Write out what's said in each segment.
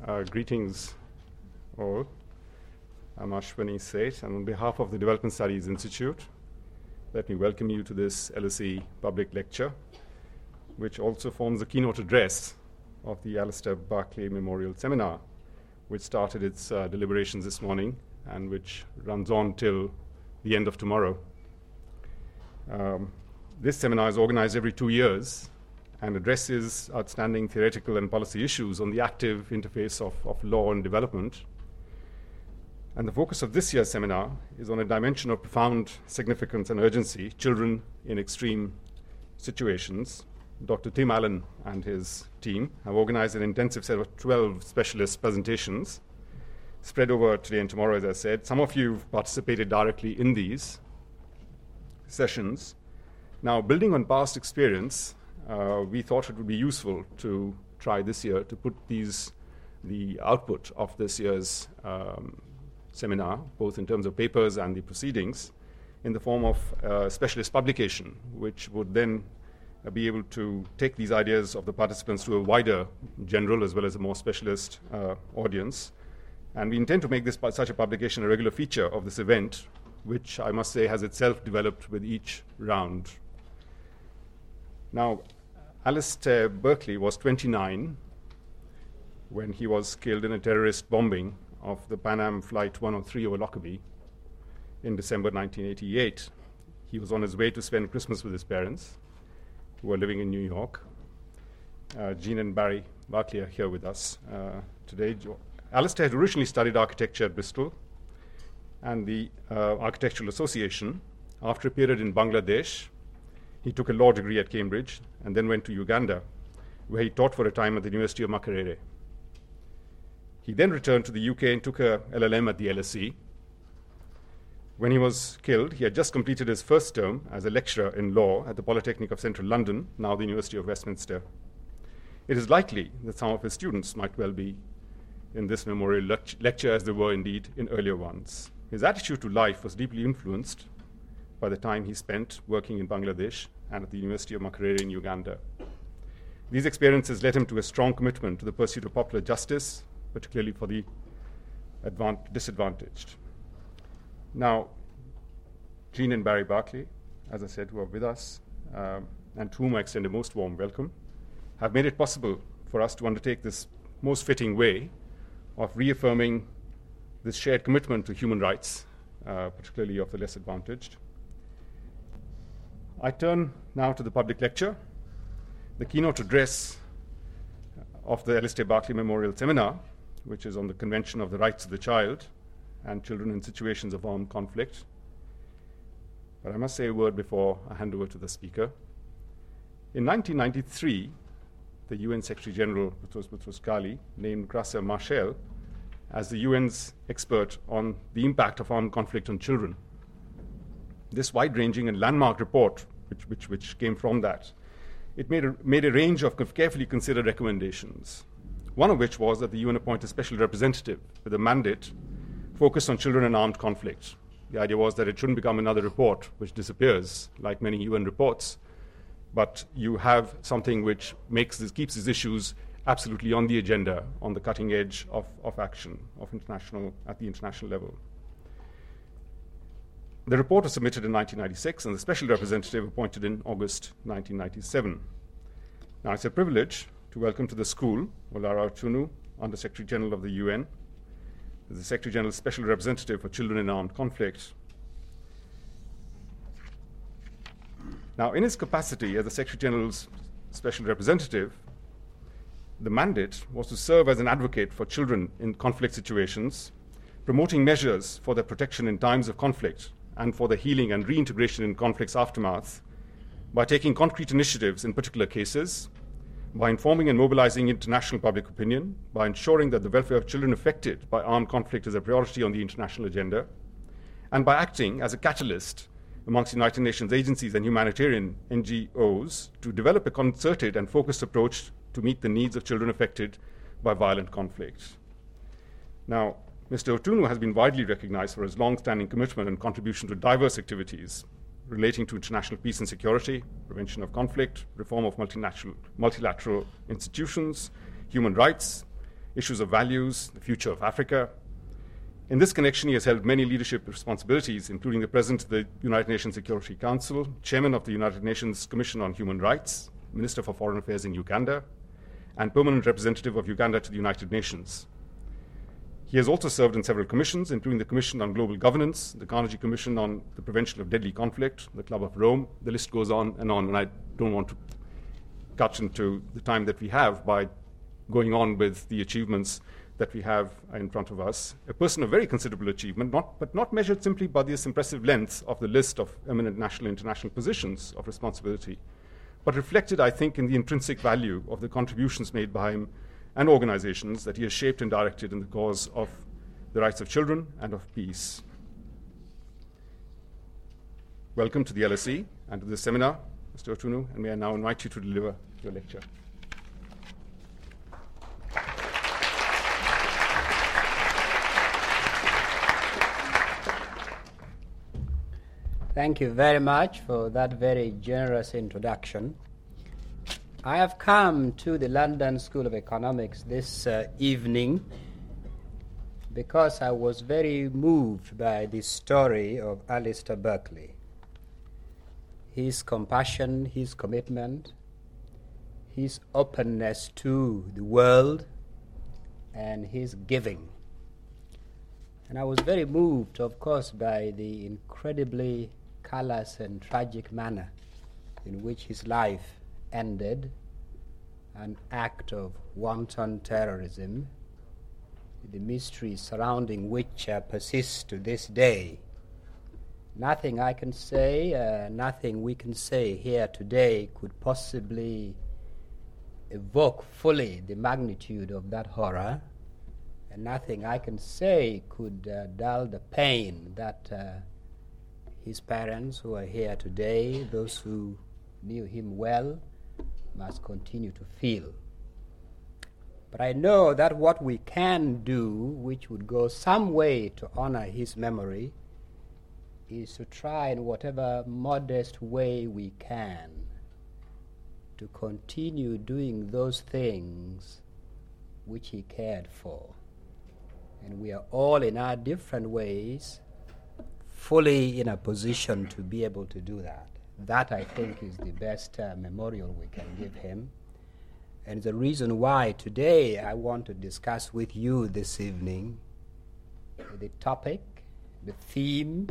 Greetings all. I'm Ashwani Seth, and on behalf of the Development Studies Institute, let me welcome you to this LSE public lecture, which also forms the keynote address of the Alistair Barclay Memorial Seminar, which started its deliberations this morning and which runs on till the end of tomorrow. This seminar is organized every 2 years and addresses outstanding theoretical and policy issues on the active interface of law and development. And the focus of this year's seminar is on a dimension of profound significance and urgency, children in extreme situations. Dr. Tim Allen and his team have organized an intensive set of 12 specialist presentations spread over today and tomorrow, as I said. Some of you have participated directly in these sessions. Now, building on past experience, we thought it would be useful to try this year to put the output of this year's seminar, both in terms of papers and the proceedings, in the form of a specialist publication, which would then be able to take these ideas of the participants to a wider general as well as a more specialist audience. And we intend to make this such a publication a regular feature of this event, which I must say has itself developed with each round. Now, Alistair Barclay was 29 when he was killed in a terrorist bombing of the Pan Am Flight 103 over Lockerbie in December 1988. He was on his way to spend Christmas with his parents, who were living in New York. Jean and Barry Barclay are here with us today. Alistair had originally studied architecture at Bristol and the Architectural Association. After a period in Bangladesh, he took a law degree at Cambridge and then went to Uganda, where he taught for a time at the University of Makerere. He then returned to the UK and took a LLM at the LSE. When he was killed, he had just completed his first term as a lecturer in law at the Polytechnic of Central London, now the University of Westminster. It is likely that some of his students might well be in this memorial lecture, as they were indeed in earlier ones. His attitude to life was deeply influenced by the time he spent working in Bangladesh and at the University of Makerere in Uganda. These experiences led him to a strong commitment to the pursuit of popular justice, particularly for the disadvantaged. Now, Jean and Barry Barclay, as I said, who are with us, and to whom I extend a most warm welcome, have made it possible for us to undertake this most fitting way of reaffirming this shared commitment to human rights, particularly of the less advantaged. I turn now to the public lecture. The keynote address of the Alistair Barclay Memorial Seminar, which is on the Convention of the Rights of the Child and Children in Situations of Armed Conflict. But I must say a word before I hand over to the speaker. In 1993, the UN Secretary General, Boutros Ghali, named Graça Machel as the UN's expert on the impact of armed conflict on children. This wide-ranging and landmark report, which came from that, it made a range of carefully considered recommendations, one of which was that the UN appoint a special representative with a mandate focused on children in armed conflict. The idea was that it shouldn't become another report which disappears, like many UN reports, but you have something which keeps these issues absolutely on the agenda, on the cutting edge of action at the international level. The report was submitted in 1996 and the special representative appointed in August 1997. Now, it's a privilege to welcome to the school Olara Otunnu, Under Secretary General of the UN, the Secretary General's Special Representative for Children in Armed Conflict. Now, in his capacity as the Secretary General's Special Representative, the mandate was to serve as an advocate for children in conflict situations, promoting measures for their protection in times of conflict and for their healing and reintegration in conflict's aftermath, by taking concrete initiatives in particular cases, by informing and mobilizing international public opinion, by ensuring that the welfare of children affected by armed conflict is a priority on the international agenda, and by acting as a catalyst amongst United Nations agencies and humanitarian NGOs to develop a concerted and focused approach to meet the needs of children affected by violent conflict. Now, Mr. Otunnu has been widely recognized for his long-standing commitment and contribution to diverse activities relating to international peace and security, prevention of conflict, reform of multilateral institutions, human rights, issues of values, the future of Africa. In this connection, he has held many leadership responsibilities, including the President of the United Nations Security Council, Chairman of the United Nations Commission on Human Rights, Minister for Foreign Affairs in Uganda, and Permanent Representative of Uganda to the United Nations. He has also served in several commissions, including the Commission on Global Governance, the Carnegie Commission on the Prevention of Deadly Conflict, the Club of Rome. The list goes on, and I don't want to cut into the time that we have by going on with the achievements that we have in front of us. A person of very considerable achievement, but not measured simply by this impressive length of the list of eminent national and international positions of responsibility, but reflected, I think, in the intrinsic value of the contributions made by him and organizations that he has shaped and directed in the cause of the rights of children and of peace. Welcome to the LSE and to this seminar, Mr. Otunu, and may I now invite you to deliver your lecture. Thank you very much for that very generous introduction. I have come to the London School of Economics this evening because I was very moved by the story of Alistair Berkeley. His compassion, his commitment, his openness to the world, and his giving. And I was very moved, of course, by the incredibly callous and tragic manner in which his life ended, an act of wanton terrorism, the mystery surrounding which persists to this day. Nothing I can say, nothing we can say here today could possibly evoke fully the magnitude of that horror, and nothing I can say could dull the pain that his parents who are here today, those who knew him well, must continue to feel. But I know that what we can do, which would go some way to honor his memory, is to try in whatever modest way we can to continue doing those things which he cared for. And we are all in our different ways fully in a position to be able to do that. That, I think, is the best memorial we can give him. And the reason why today I want to discuss with you this evening the topic, the theme,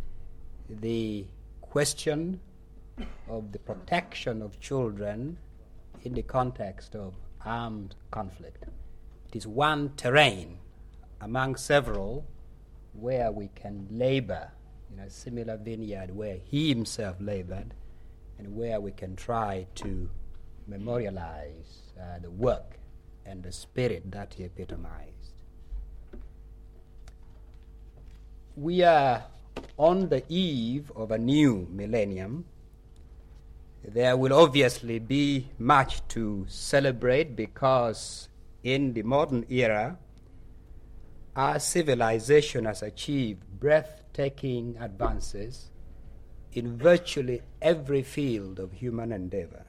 the question of the protection of children in the context of armed conflict. It is one terrain among several where we can labor in a similar vineyard where he himself labored, and where we can try to memorialize the work and the spirit that he epitomized. We are on the eve of a new millennium. There will obviously be much to celebrate because in the modern era, our civilization has achieved breathtaking advances in virtually every field of human endeavor.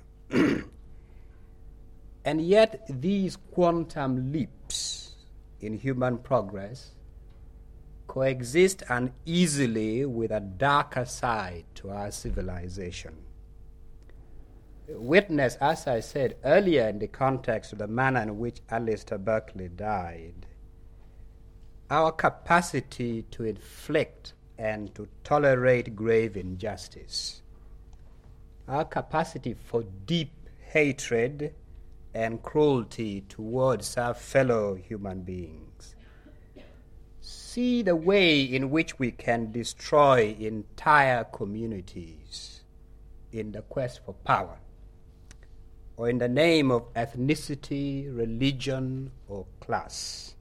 And yet these quantum leaps in human progress coexist uneasily with a darker side to our civilization. Witness, as I said earlier, in the context of the manner in which Alistair Berkeley died, our capacity to inflict and to tolerate grave injustice, our capacity for deep hatred and cruelty towards our fellow human beings. See the way in which we can destroy entire communities in the quest for power, or in the name of ethnicity, religion, or class.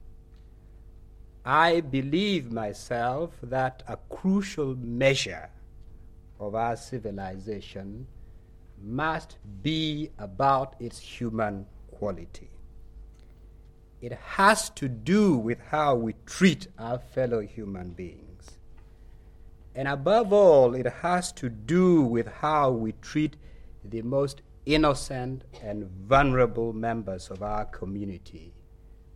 I believe myself that a crucial measure of our civilization must be about its human quality. It has to do with how we treat our fellow human beings. And above all, it has to do with how we treat the most innocent and vulnerable members of our community,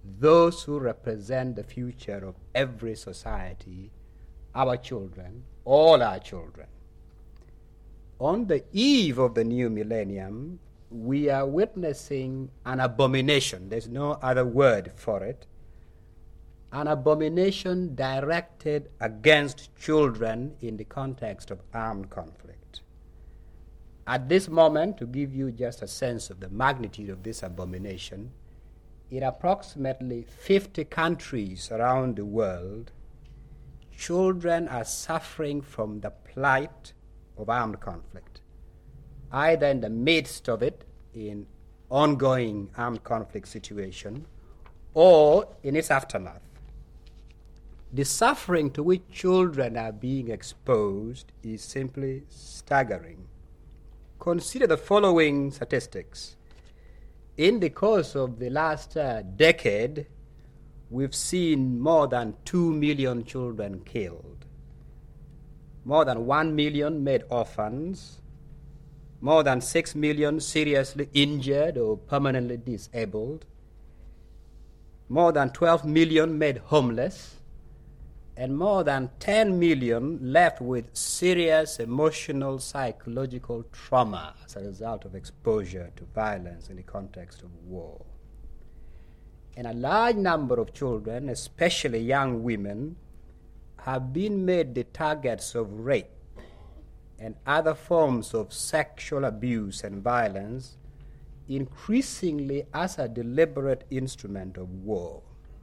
those who represent the future of every society, our children, all our children. On the eve of the new millennium, we are witnessing an abomination. There's no other word for it. An abomination directed against children in the context of armed conflict. At this moment, to give you just a sense of the magnitude of this abomination, in approximately 50 countries around the world, children are suffering from the plight of armed conflict, either in the midst of it, in ongoing armed conflict situation, or in its aftermath. The suffering to which children are being exposed is simply staggering. Consider the following statistics. In the course of the last decade, we've seen more than 2 million children killed, more than 1 million made orphans, more than 6 million seriously injured or permanently disabled, more than 12 million made homeless, and more than 10 million left with serious emotional, psychological trauma as a result of exposure to violence in the context of war. And a large number of children, especially young women, have been made the targets of rape and other forms of sexual abuse and violence, increasingly as a deliberate instrument of war.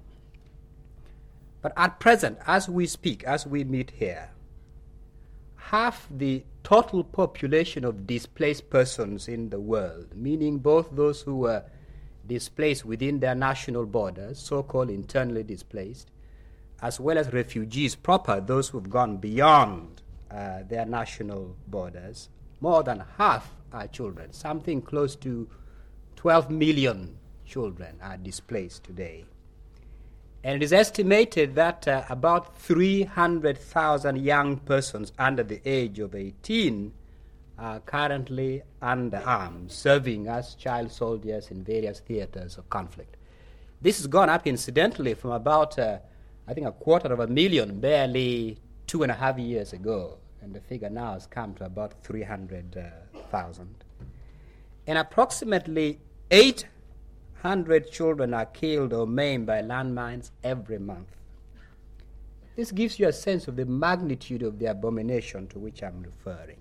But at present, as we speak, as we meet here, half the total population of displaced persons in the world, meaning both those who were displaced within their national borders, so-called internally displaced, as well as refugees proper, those who have gone beyond their national borders, more than half are children. Something close to 12 million children are displaced today. And it is estimated that about 300,000 young persons under the age of 18 are currently under arms, serving as child soldiers in various theaters of conflict. This has gone up incidentally from about, I think, 250,000 barely 2.5 years ago, and the figure now has come to about 300,000. And approximately 800 children are killed or maimed by landmines every month. This gives you a sense of the magnitude of the abomination to which I'm referring.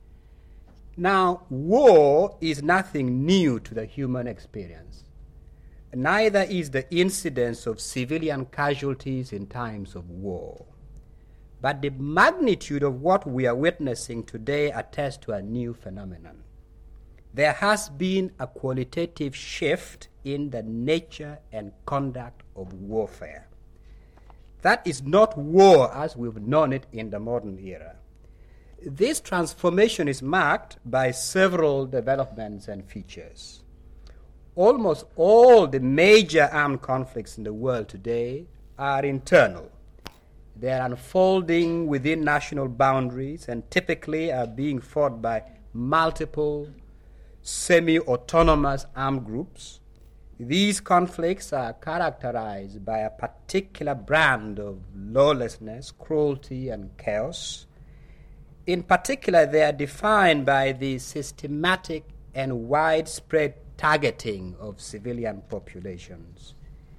Now, war is nothing new to the human experience. Neither is the incidence of civilian casualties in times of war. But the magnitude of what we are witnessing today attests to a new phenomenon. There has been a qualitative shift in the nature and conduct of warfare. That is not war as we've known it in the modern era. This transformation is marked by several developments and features. Almost all the major armed conflicts in the world today are internal. They are unfolding within national boundaries and typically are being fought by multiple semi-autonomous armed groups. These conflicts are characterized by a particular brand of lawlessness, cruelty, and chaos. In particular, they are defined by the systematic and widespread targeting of civilian populations.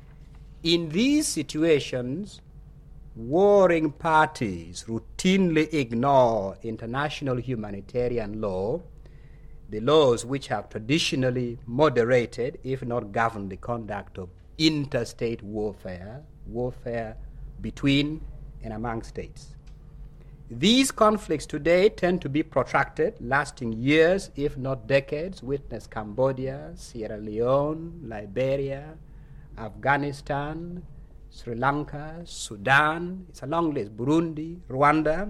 In these situations, warring parties routinely ignore international humanitarian law, the laws which have traditionally moderated, if not governed, the conduct of interstate warfare, warfare between and among states. These conflicts today tend to be protracted, lasting years, if not decades. Witness Cambodia, Sierra Leone, Liberia, Afghanistan, Sri Lanka, Sudan, it's a long list, Burundi, Rwanda,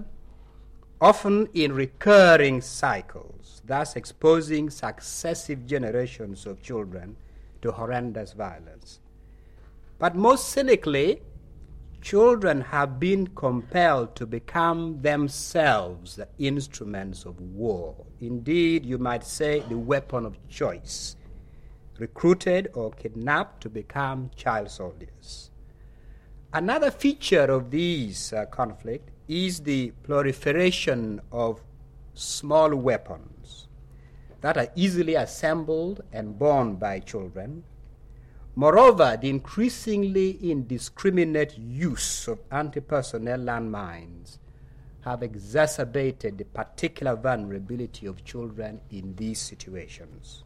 often in recurring cycles, thus exposing successive generations of children to horrendous violence. But most cynically, children have been compelled to become themselves the instruments of war. Indeed, you might say the weapon of choice. recruited or kidnapped to become child soldiers. Another feature of these conflict is the proliferation of small weapons that are easily assembled and borne by children. Moreover, the increasingly indiscriminate use of anti-personnel landmines have exacerbated the particular vulnerability of children in these situations.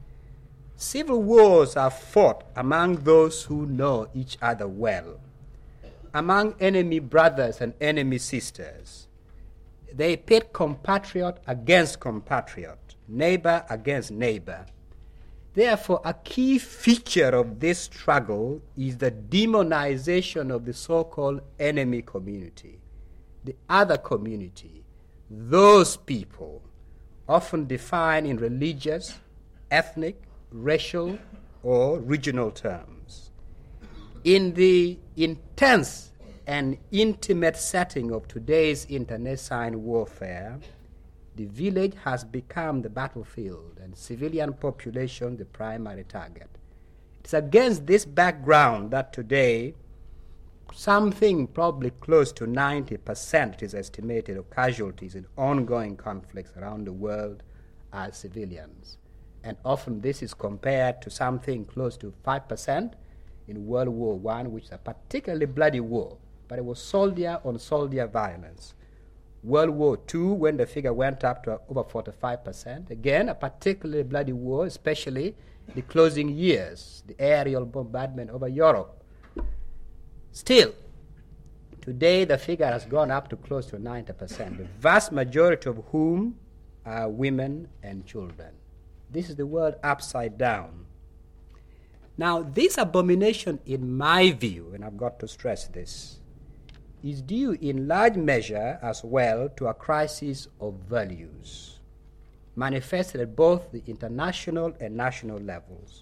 Civil wars are fought among those who know each other well, among enemy brothers and enemy sisters. They pit compatriot against compatriot, neighbor against neighbor. Therefore, a key feature of this struggle is the demonization of the so-called enemy community, the other community, those people, often defined in religious, ethnic, racial, or regional terms. In the intense and intimate setting of today's internecine warfare, the village has become the battlefield and civilian population the primary target. It's against this background that today something probably close to 90%, it is estimated, of casualties in ongoing conflicts around the world are civilians. And often this is compared to something close to 5% in World War I, which is a particularly bloody war, but it was soldier-on-soldier violence. World War II, when the figure went up to over 45%, again, a particularly bloody war, especially the closing years, the aerial bombardment over Europe. Still, today the figure has gone up to close to 90%, the vast majority of whom are women and children. This is the world upside down. Now, this abomination, in my view, and I've got to stress this, is due in large measure as well to a crisis of values, manifested at both the international and national levels.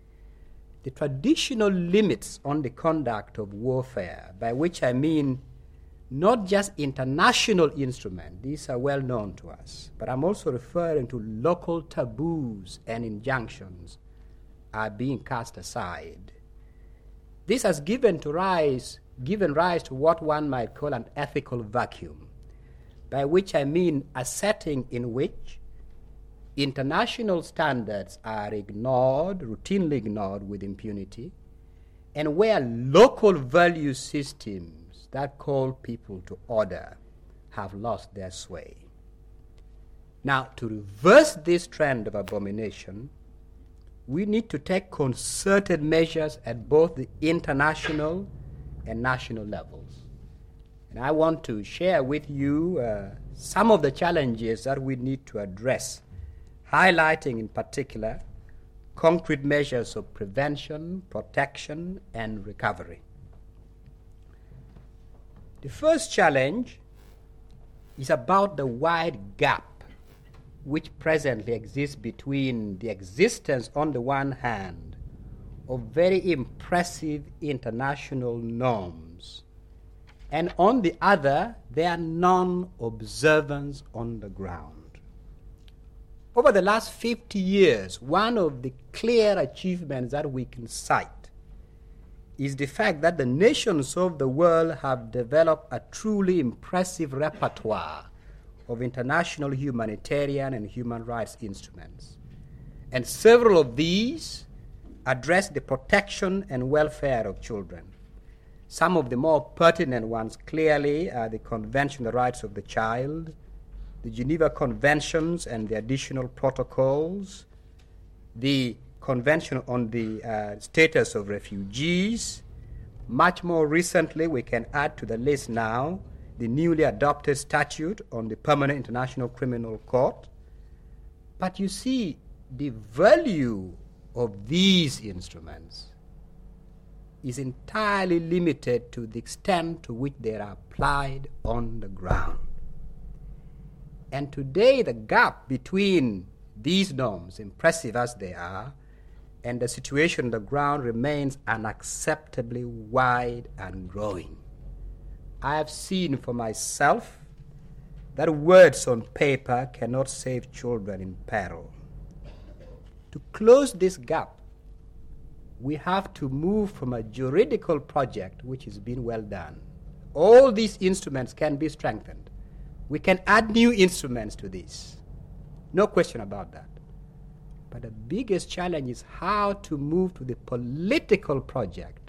The traditional limits on the conduct of warfare, by which I mean not just international instruments, these are well known to us, but I'm also referring to local taboos and injunctions, are being cast aside. This has given rise to what one might call an ethical vacuum, by which I mean a setting in which international standards are routinely ignored with impunity, and where local value systems that call people to order have lost their sway. Now, to reverse this trend of abomination, we need to take concerted measures at both the international and national levels. And I want to share with you some of the challenges that we need to address, highlighting in particular concrete measures of prevention, protection, and recovery. The first challenge is about the wide gap which presently exists between the existence, on the one hand, of very impressive international norms, and on the other, their non-observance on the ground. Over the last 50 years, one of the clear achievements that we can cite is the fact that the nations of the world have developed a truly impressive repertoire of international humanitarian and human rights instruments. And several of these address the protection and welfare of children. Some of the more pertinent ones clearly are the Convention on the Rights of the Child, the Geneva Conventions and the additional protocols, the Convention on the Status of Refugees. Much more recently, we can add to the list now the newly adopted statute on the Permanent International Criminal Court. But you see, the value of these instruments is entirely limited to the extent to which they are applied on the ground. And today, the gap between these norms, impressive as they are, and the situation on the ground remains unacceptably wide and growing. I have seen for myself that words on paper cannot save children in peril. To close this gap, we have to move from a juridical project, which has been well done. All these instruments can be strengthened. We can add new instruments to this. No question about that. But the biggest challenge is how to move to the political project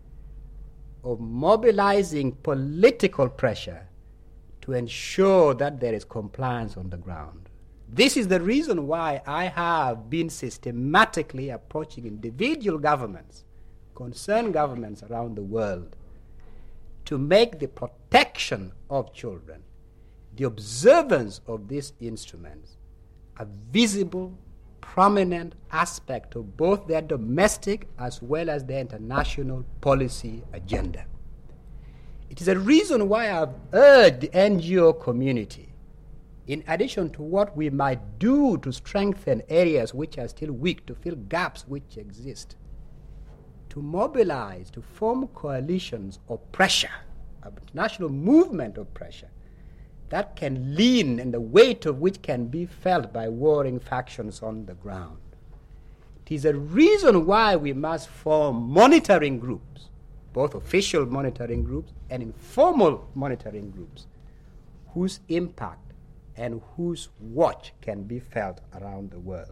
of mobilizing political pressure to ensure that there is compliance on the ground. This is the reason why I have been systematically approaching individual governments, concerned governments around the world, to make the protection of children, the observance of these instruments, a visible, prominent aspect of both their domestic as well as their international policy agenda. It is a reason why I've urged the NGO community, in addition to what we might do to strengthen areas which are still weak, to fill gaps which exist, to mobilize, to form coalitions of pressure, an international movement of pressure, that can lean and the weight of which can be felt by warring factions on the ground. It is a reason why we must form monitoring groups, both official monitoring groups and informal monitoring groups, whose impact and whose watch can be felt around the world.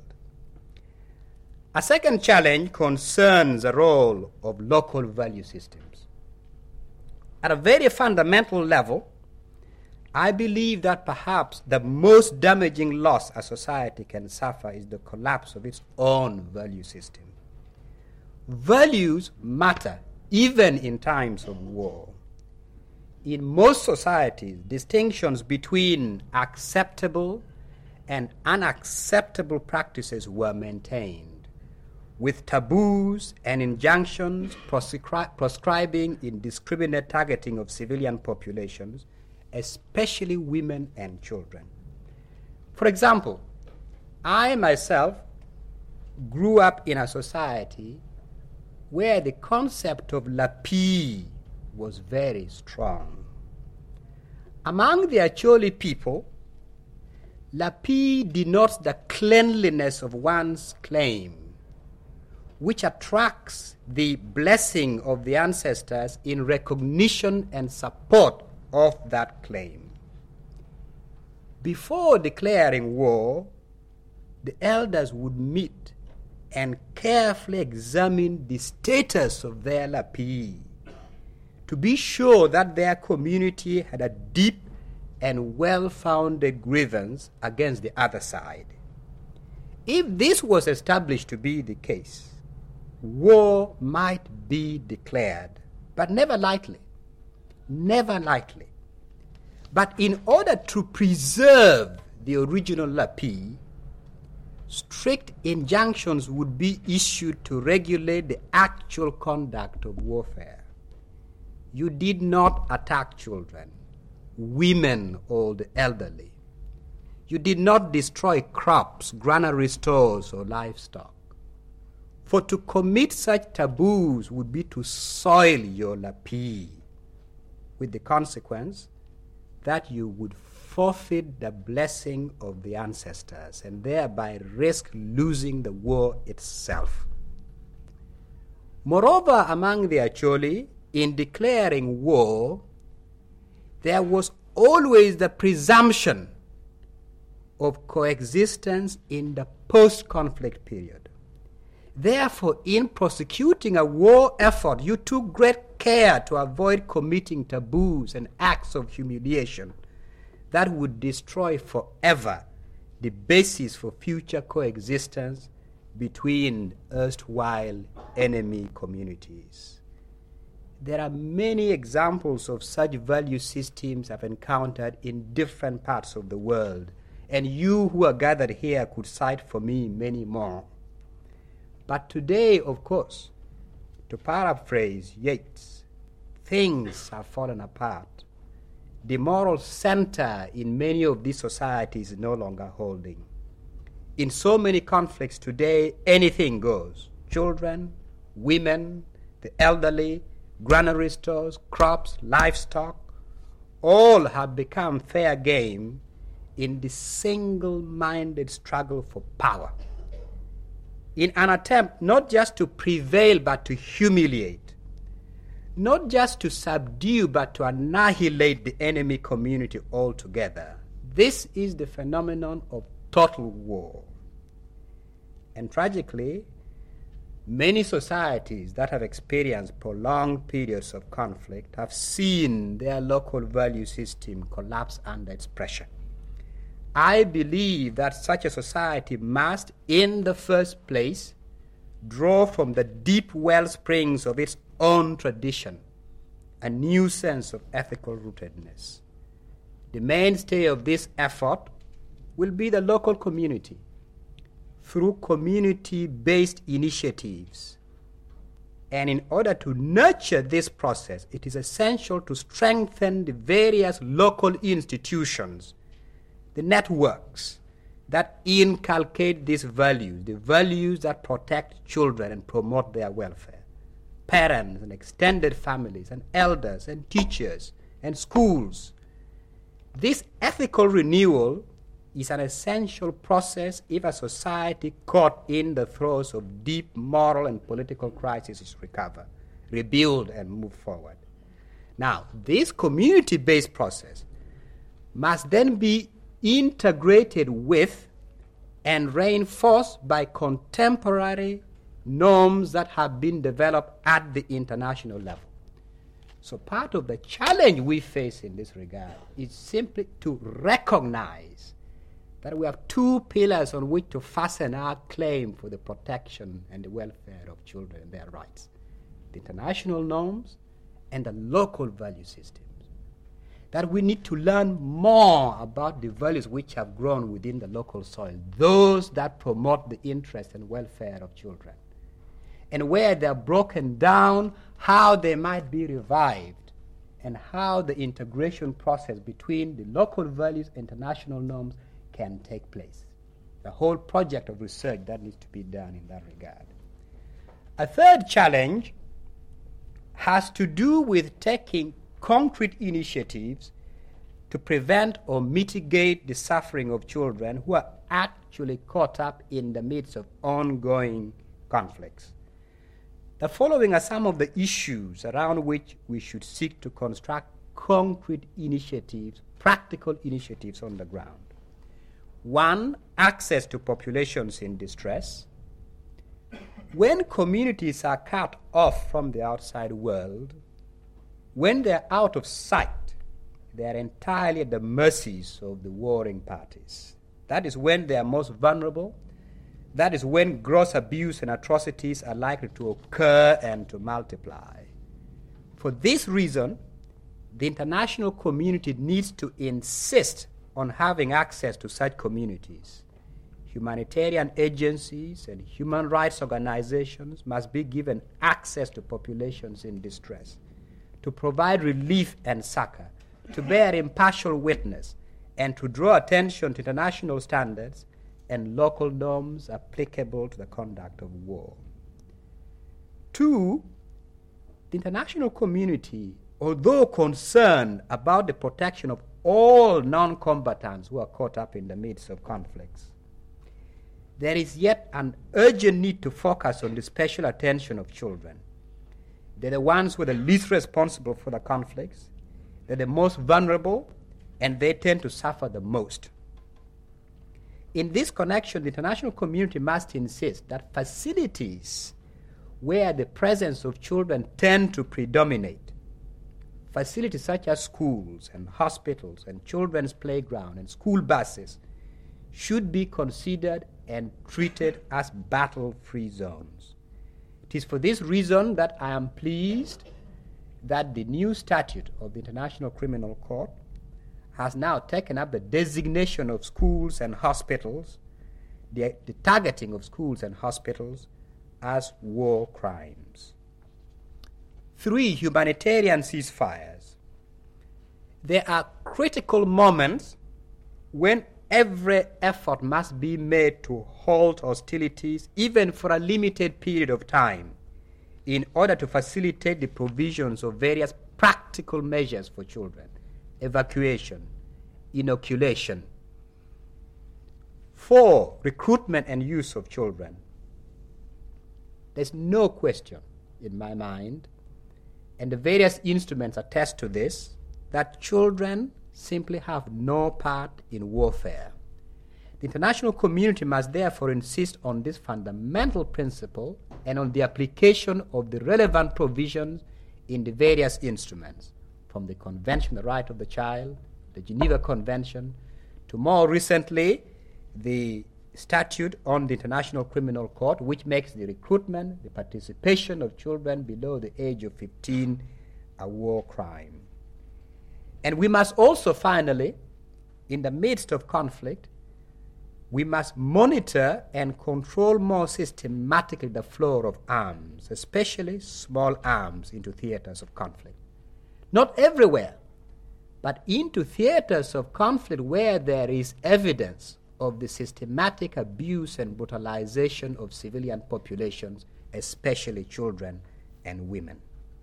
A second challenge concerns the role of local value systems. At a very fundamental level, I believe that perhaps the most damaging loss a society can suffer is the collapse of its own value system. Values matter even in times of war. In most societies, distinctions between acceptable and unacceptable practices were maintained, with taboos and injunctions proscribing indiscriminate targeting of civilian populations, especially women and children. For example, I myself grew up in a society where the concept of la paix was very strong. Among the Acholi people, la paix denotes the cleanliness of one's claim, which attracts the blessing of the ancestors in recognition and support of that claim. Before declaring war, the elders would meet and carefully examine the status of their la paix, to be sure that their community had a deep and well-founded grievance against the other side. If this was established to be the case, war might be declared, but never lightly. Never lightly. But in order to preserve the original la paix, strict injunctions would be issued to regulate the actual conduct of warfare. You did not attack children, women, or the elderly. You did not destroy crops, granary stores, or livestock. For to commit such taboos would be to soil your la paix, with the consequence that you would forfeit the blessing of the ancestors and thereby risk losing the war itself. Moreover, among the Acholi, in declaring war, there was always the presumption of coexistence in the post-conflict period. Therefore, in prosecuting a war effort, you took great care to avoid committing taboos and acts of humiliation that would destroy forever the basis for future coexistence between erstwhile enemy communities. There are many examples of such value systems I've encountered in different parts of the world, and you who are gathered here could cite for me many more. But today, of course, to paraphrase Yeats, things have fallen apart. The moral center in many of these societies is no longer holding. In so many conflicts today, anything goes. Children, women, the elderly, granary stores, crops, livestock, all have become fair game in the single-minded struggle for power. in an attempt not just to prevail but to humiliate, not just to subdue but to annihilate the enemy community altogether. This is the phenomenon of total war. And tragically, many societies that have experienced prolonged periods of conflict have seen their local value system collapse under its pressure. I believe that such a society must, in the first place, draw from the deep well springs of its own tradition a new sense of ethical rootedness. The mainstay of this effort will be the local community through community-based initiatives. And in order to nurture this process, it is essential to strengthen the various local institutions, the networks that inculcate these values, the values that protect children and promote their welfare. Parents and extended families and elders and teachers and schools. This ethical renewal is an essential process if a society caught in the throes of deep moral and political crisis is recover, rebuild, and move forward. Now, this community-based process must then be integrated with and reinforced by contemporary norms that have been developed at the international level. So part of the challenge we face in this regard is simply to recognize that we have two pillars on which to fasten our claim for the protection and the welfare of children and their rights: the international norms and the local value systems. That we need to learn more about the values which have grown within the local soil, those that promote the interest and welfare of children, and where they're broken down, how they might be revived, and how the integration process between the local values and international norms can take place. The whole project of research that needs to be done in that regard. A third challenge has to do with taking concrete initiatives to prevent or mitigate the suffering of children who are actually caught up in the midst of ongoing conflicts. The following are some of the issues around which we should seek to construct concrete initiatives, practical initiatives on the ground. 1, access to populations in distress. When communities are cut off from the outside world, when they're out of sight, they are entirely at the mercies of the warring parties. That is when they are most vulnerable. That is when gross abuse and atrocities are likely to occur and to multiply. For this reason, the international community needs to insist on having access to such communities. Humanitarian agencies and human rights organizations must be given access to populations in distress, to provide relief and succor, to bear impartial witness, and to draw attention to international standards and local norms applicable to the conduct of war. 2, the international community, although concerned about the protection of all non-combatants who are caught up in the midst of conflicts, there is yet an urgent need to focus on the special attention of children. They're the ones who are the least responsible for the conflicts, they're the most vulnerable, and they tend to suffer the most. In this connection, the international community must insist that facilities where the presence of children tend to predominate, facilities such as schools and hospitals and children's playground and school buses, should be considered and treated as battle-free zones. It is for this reason that I am pleased that the new statute of the International Criminal Court has now taken up the designation of schools and hospitals, the targeting of schools and hospitals as war crimes. 3, humanitarian ceasefires. There are critical moments when every effort must be made to halt hostilities, even for a limited period of time, in order to facilitate the provisions of various practical measures for children: evacuation, inoculation. 4, recruitment and use of children. There's no question in my mind, and the various instruments attest to this, that children simply have no part in warfare. The international community must therefore insist on this fundamental principle and on the application of the relevant provisions in the various instruments, from the Convention on the Right of the Child, the Geneva Convention, to more recently the Statute on the International Criminal Court, which makes the recruitment, the participation of children below the age of 15 a war crime. And we must also finally, in the midst of conflict, we must monitor and control more systematically the flow of arms, especially small arms, into theaters of conflict. Not everywhere, but into theaters of conflict where there is evidence of the systematic abuse and brutalization of civilian populations, especially children and women.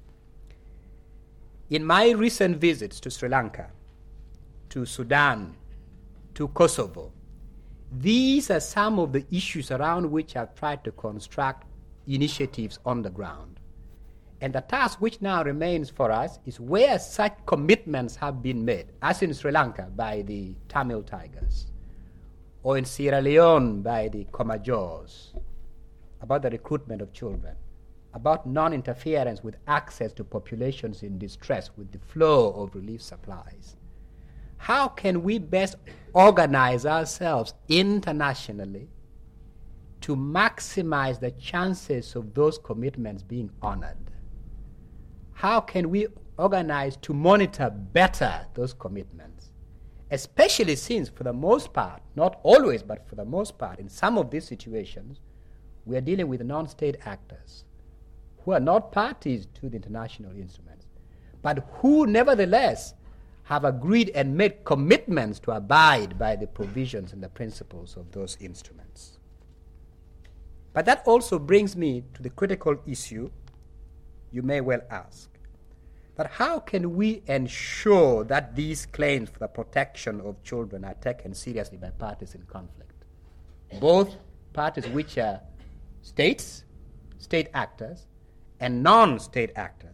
In my recent visits to Sri Lanka, to Sudan, to Kosovo, these are some of the issues around which I've tried to construct initiatives on the ground. And the task which now remains for us is where such commitments have been made, as in Sri Lanka by the Tamil Tigers, or in Sierra Leone by the Komajors, about the recruitment of children, about non-interference with access to populations in distress with the flow of relief supplies. How can we best organize ourselves internationally to maximize the chances of those commitments being honored? How can we organize to monitor better those commitments? Especially since, for the most part, not always, but for the most part, in some of these situations, we are dealing with non-state actors who are not parties to the international instruments, but who nevertheless have agreed and made commitments to abide by the provisions and the principles of those instruments. But that also brings me to the critical issue, you may well ask, that how can we ensure that these claims for the protection of children are taken seriously by parties in conflict? Both parties which are states, state actors, and non-state actors.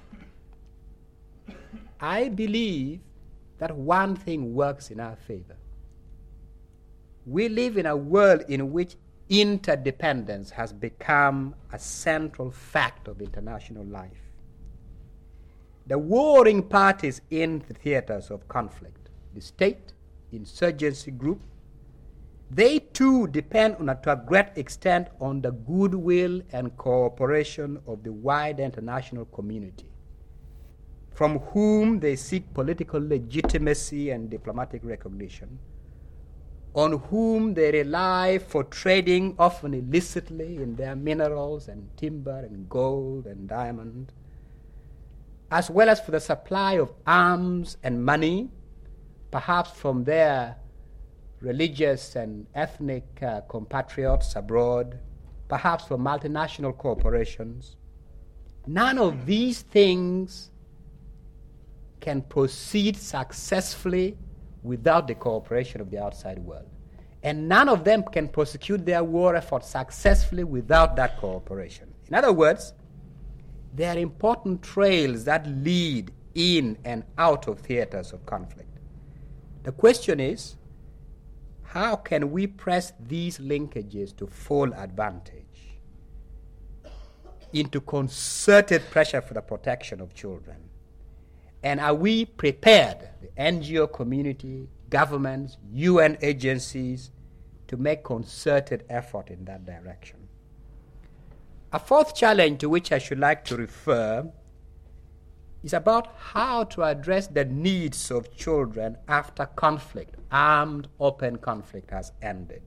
I believe that one thing works in our favor. We live in a world in which interdependence has become a central fact of international life. The warring parties in the theaters of conflict, the state, insurgency group, they too depend to a great extent on the goodwill and cooperation of the wider international community, from whom they seek political legitimacy and diplomatic recognition, on whom they rely for trading, often illicitly, in their minerals and timber and gold and diamond, as well as for the supply of arms and money, perhaps from their religious and ethnic compatriots abroad, perhaps from multinational corporations. None of these things can proceed successfully without the cooperation of the outside world. And none of them can prosecute their war efforts successfully without that cooperation. In other words, there are important trails that lead in and out of theaters of conflict. The question is, how can we press these linkages to full advantage into concerted pressure for the protection of children? And are we prepared, the NGO community, governments, UN agencies, to make concerted effort in that direction? A fourth challenge to which I should like to refer is about how to address the needs of children after conflict, armed, open conflict has ended.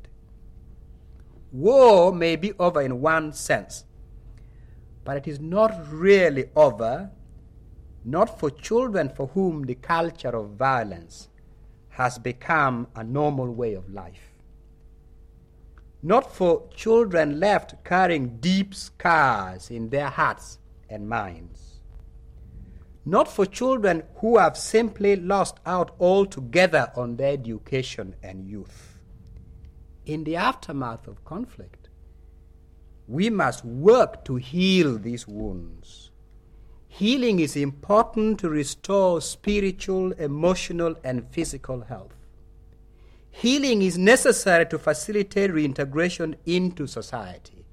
War may be over in one sense, but it is not really over, not for children for whom the culture of violence has become a normal way of life. Not for children left carrying deep scars in their hearts and minds. Not for children who have simply lost out altogether on their education and youth. In the aftermath of conflict, we must work to heal these wounds. Healing is important to restore spiritual, emotional, and physical health. Healing is necessary to facilitate reintegration into society.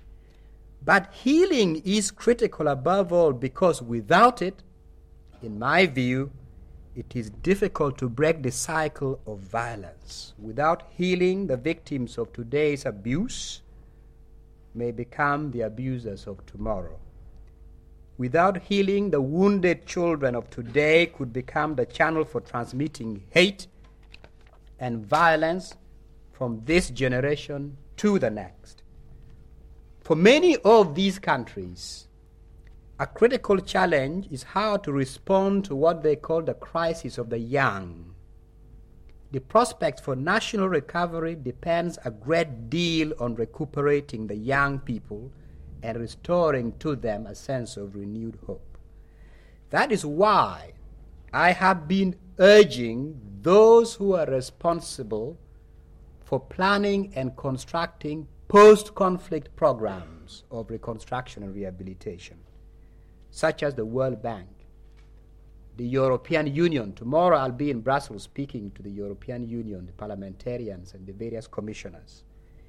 But healing is critical above all because without it, in my view, it is difficult to break the cycle of violence. Without healing, the victims of today's abuse may become the abusers of tomorrow. Without healing, the wounded children of today could become the channel for transmitting hate and violence from this generation to the next. For many of these countries, a critical challenge is how to respond to what they call the crisis of the young. The prospects for national recovery depends a great deal on recuperating the young people and restoring to them a sense of renewed hope. That is why I have been urging those who are responsible for planning and constructing post-conflict programs of reconstruction and rehabilitation, such as the World Bank, the European Union. Tomorrow I'll be in Brussels speaking to the European Union, the parliamentarians and the various commissioners,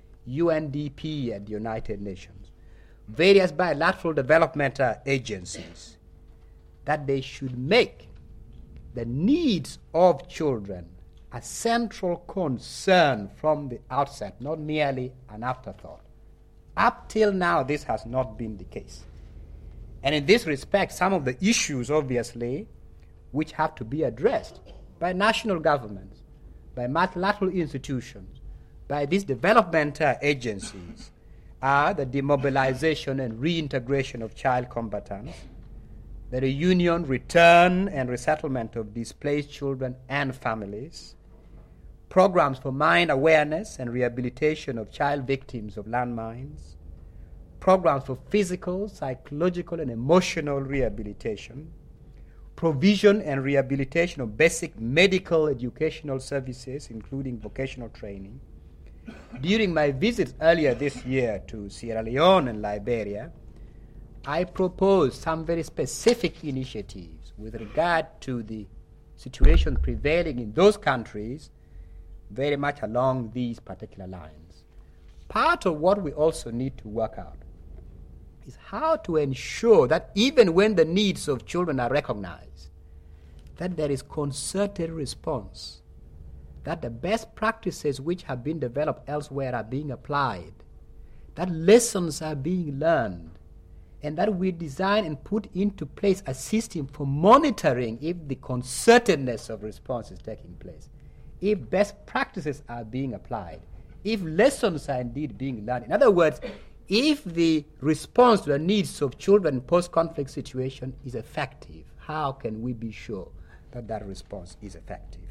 UNDP at the United Nations, various bilateral development agencies, that they should make the needs of children a central concern from the outset, not merely an afterthought. Up till now, this has not been the case. And in this respect, some of the issues, obviously, which have to be addressed by national governments, by multilateral institutions, by these development agencies, are the demobilization and reintegration of child combatants, the reunion, return, and resettlement of displaced children and families, programs for mind awareness and rehabilitation of child victims of landmines, programs for physical, psychological, and emotional rehabilitation, provision and rehabilitation of basic medical educational services, including vocational training. During my visits earlier this year to Sierra Leone and Liberia, I proposed some very specific initiatives with regard to the situation prevailing in those countries, very much along these particular lines. Part of what we also need to work out is how to ensure that even when the needs of children are recognized, that there is concerted response, that the best practices which have been developed elsewhere are being applied, that lessons are being learned, and that we design and put into place a system for monitoring if the concertedness of response is taking place, if best practices are being applied, if lessons are indeed being learned. In other words, if the response to the needs of children in post-conflict situation is effective, how can we be sure that that response is effective?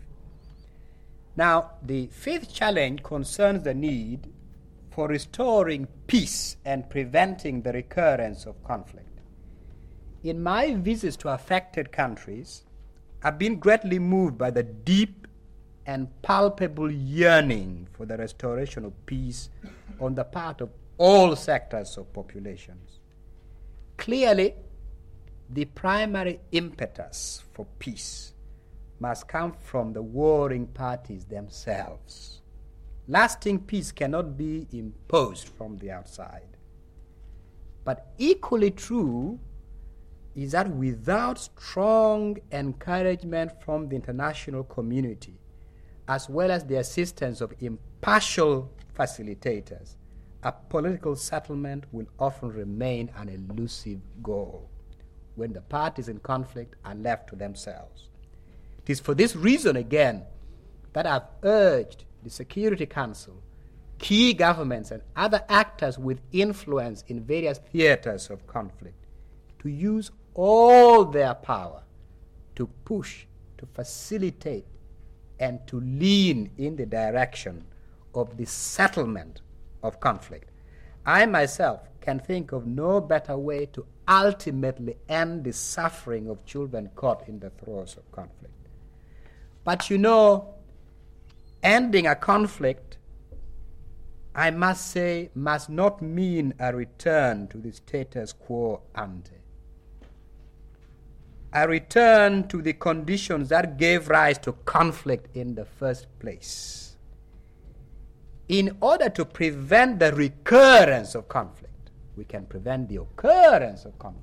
Now, the fifth challenge concerns the need for restoring peace and preventing the recurrence of conflict. In my visits to affected countries, I've been greatly moved by the deep and palpable yearning for the restoration of peace on the part of all sectors of populations. Clearly, the primary impetus for peace must come from the warring parties themselves. Lasting peace cannot be imposed from the outside. But equally true is that without strong encouragement from the international community, as well as the assistance of impartial facilitators, a political settlement will often remain an elusive goal when the parties in conflict are left to themselves. It is for this reason, again, that I've urged the Security Council, key governments, and other actors with influence in various theaters of conflict to use all their power to push, to facilitate, and to lean in the direction of the settlement of conflict. I myself can think of no better way to ultimately end the suffering of children caught in the throes of conflict. But you know, ending a conflict I must say, must not mean a return to the status quo ante. A return to the conditions that gave rise to conflict in the first place, in order to prevent the recurrence of conflict. We can prevent the occurrence of conflict.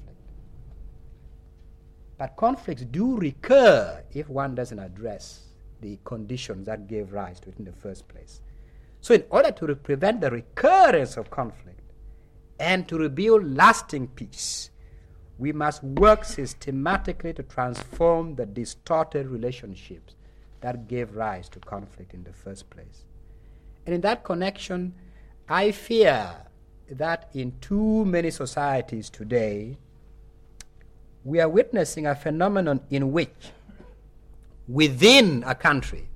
But conflicts do recur if one doesn't address the conditions that gave rise to it in the first place. So in order to prevent the recurrence of conflict and to rebuild lasting peace, we must work systematically to transform the distorted relationships that gave rise to conflict in the first place. And in that connection, I fear that in too many societies today, we are witnessing a phenomenon in which within a country,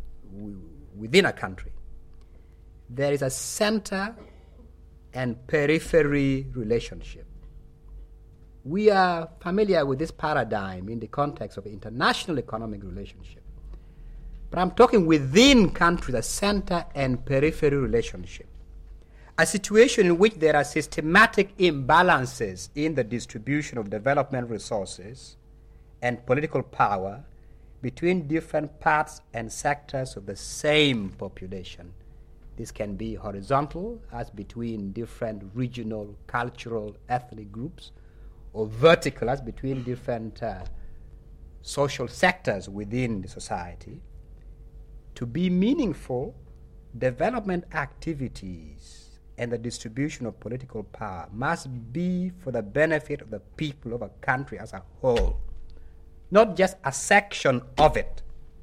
there is a center and periphery relationship. We are familiar with this paradigm in the context of international economic relationship. But I'm talking within countries, a center and periphery relationship. A situation in which there are systematic imbalances in the distribution of development resources and political power between different parts and sectors of the same population. This can be horizontal, as between different regional, cultural, ethnic groups, or vertical, as between different social sectors within the society. To be meaningful, development activities and the distribution of political power must be for the benefit of the people of a country as a whole, not just a section of it.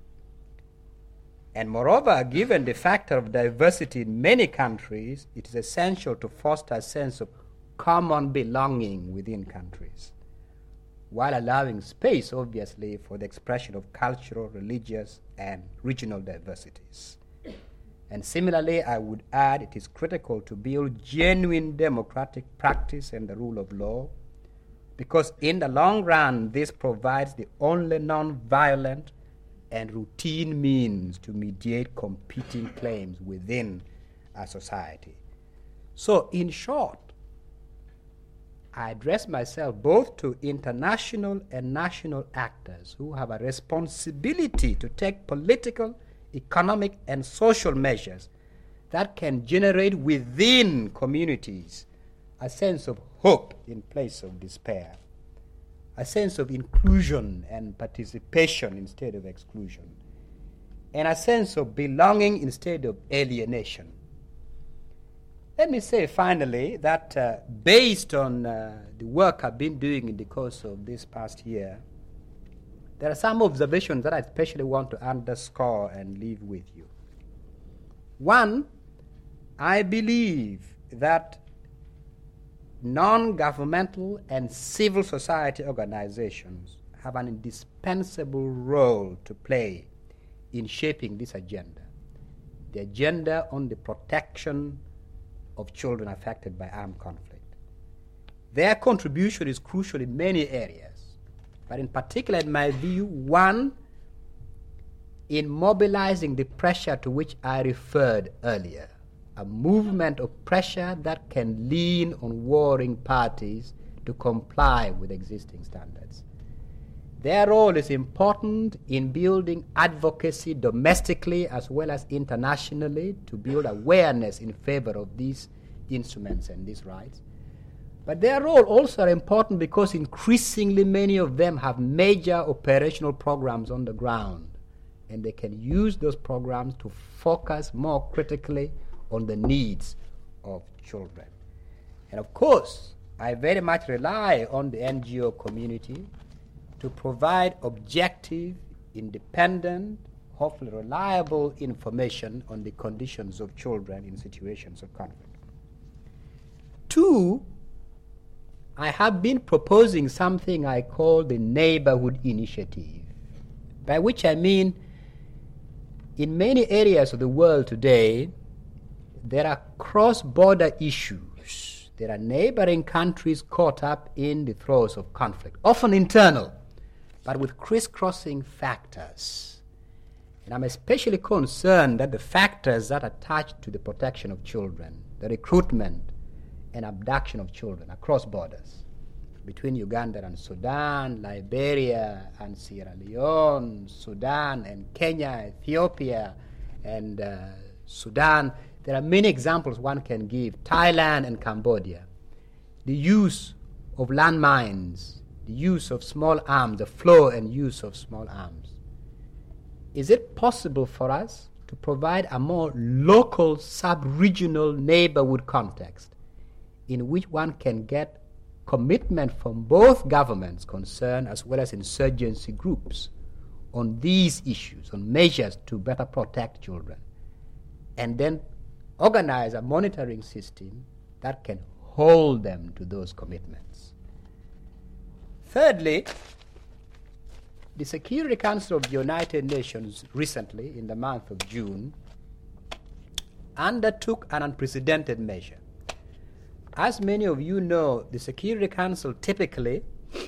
And moreover, given the factor of diversity in many countries, it is essential to foster a sense of common belonging within countries, while allowing space, obviously, for the expression of cultural, religious, and regional diversities. And similarly, I would add it is critical to build genuine democratic practice and the rule of law, because in the long run, this provides the only non-violent and routine means to mediate competing claims within a society. So, in short, I address myself both to international and national actors who have a responsibility to take political, economic, and social measures that can generate within communities a sense of hope in place of despair, a sense of inclusion and participation instead of exclusion, and a sense of belonging instead of alienation. Let me say finally that based on the work I've been doing in the course of this past year, there are some observations that I especially want to underscore and leave with you. One, I believe that non-governmental and civil society organizations have an indispensable role to play in shaping this agenda, the agenda on the protection of children affected by armed conflict. Their contribution is crucial in many areas, but in particular, in my view, one, in mobilizing the pressure to which I referred earlier, a movement of pressure that can lean on warring parties to comply with existing standards. Their role is important in building advocacy domestically as well as internationally to build awareness in favor of these instruments and these rights. But their role also are important because increasingly many of them have major operational programs on the ground, and they can use those programs to focus more critically on the needs of children. And of course, I very much rely on the NGO community to provide objective, independent, hopefully reliable information on the conditions of children in situations of conflict. Two, I have been proposing something I call the Neighborhood Initiative, by which I mean in many areas of the world today, there are cross-border issues. There are neighboring countries caught up in the throes of conflict, often internal, but with crisscrossing factors. And I'm especially concerned that the factors that attach to the protection of children the recruitment and abduction of children across borders between Uganda and Sudan, Liberia and Sierra Leone, Sudan and Kenya, Ethiopia and Sudan. There are many examples one can give. Thailand and Cambodia. The use of landmines, the use of small arms, the flow and use of small arms. Is it possible for us to provide a more local, sub-regional neighborhood context in which one can get commitment from both governments concerned as well as insurgency groups on these issues, on measures to better protect children, and then organize a monitoring system that can hold them to those commitments? Thirdly, the Security Council of the United Nations recently, in the month of June, undertook an unprecedented measure. As many of you know, the Security Council typically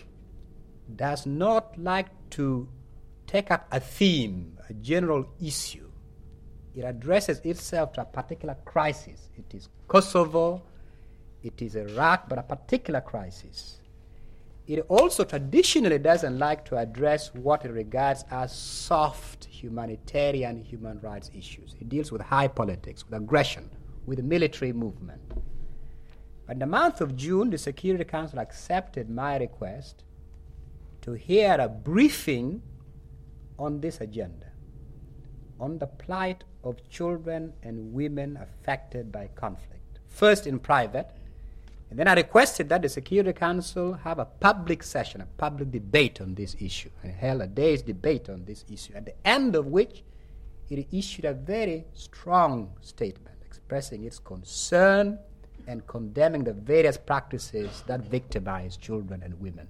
does not like to take up a theme, a general issue. It addresses itself to a particular crisis. It is Kosovo, it is Iraq, but a particular crisis. It also traditionally doesn't like to address what it regards as soft humanitarian human rights issues. It deals with high politics, with aggression, with the military movement. In the month of June, the Security Council accepted my request to hear a briefing on this agenda, on the plight of children and women affected by conflict, first in private, and then I requested that the Security Council have a public session, a public debate on this issue, and held a day's debate on this issue, at the end of which it issued a very strong statement expressing its concern and condemning the various practices that victimize children and women.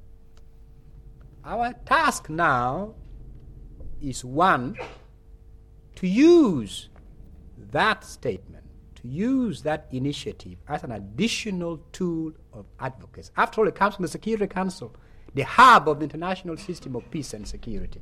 Our task now is, one, to use that statement, to use that initiative as an additional tool of advocacy. After all, it comes from the Security Council, the hub of the international system of peace and security.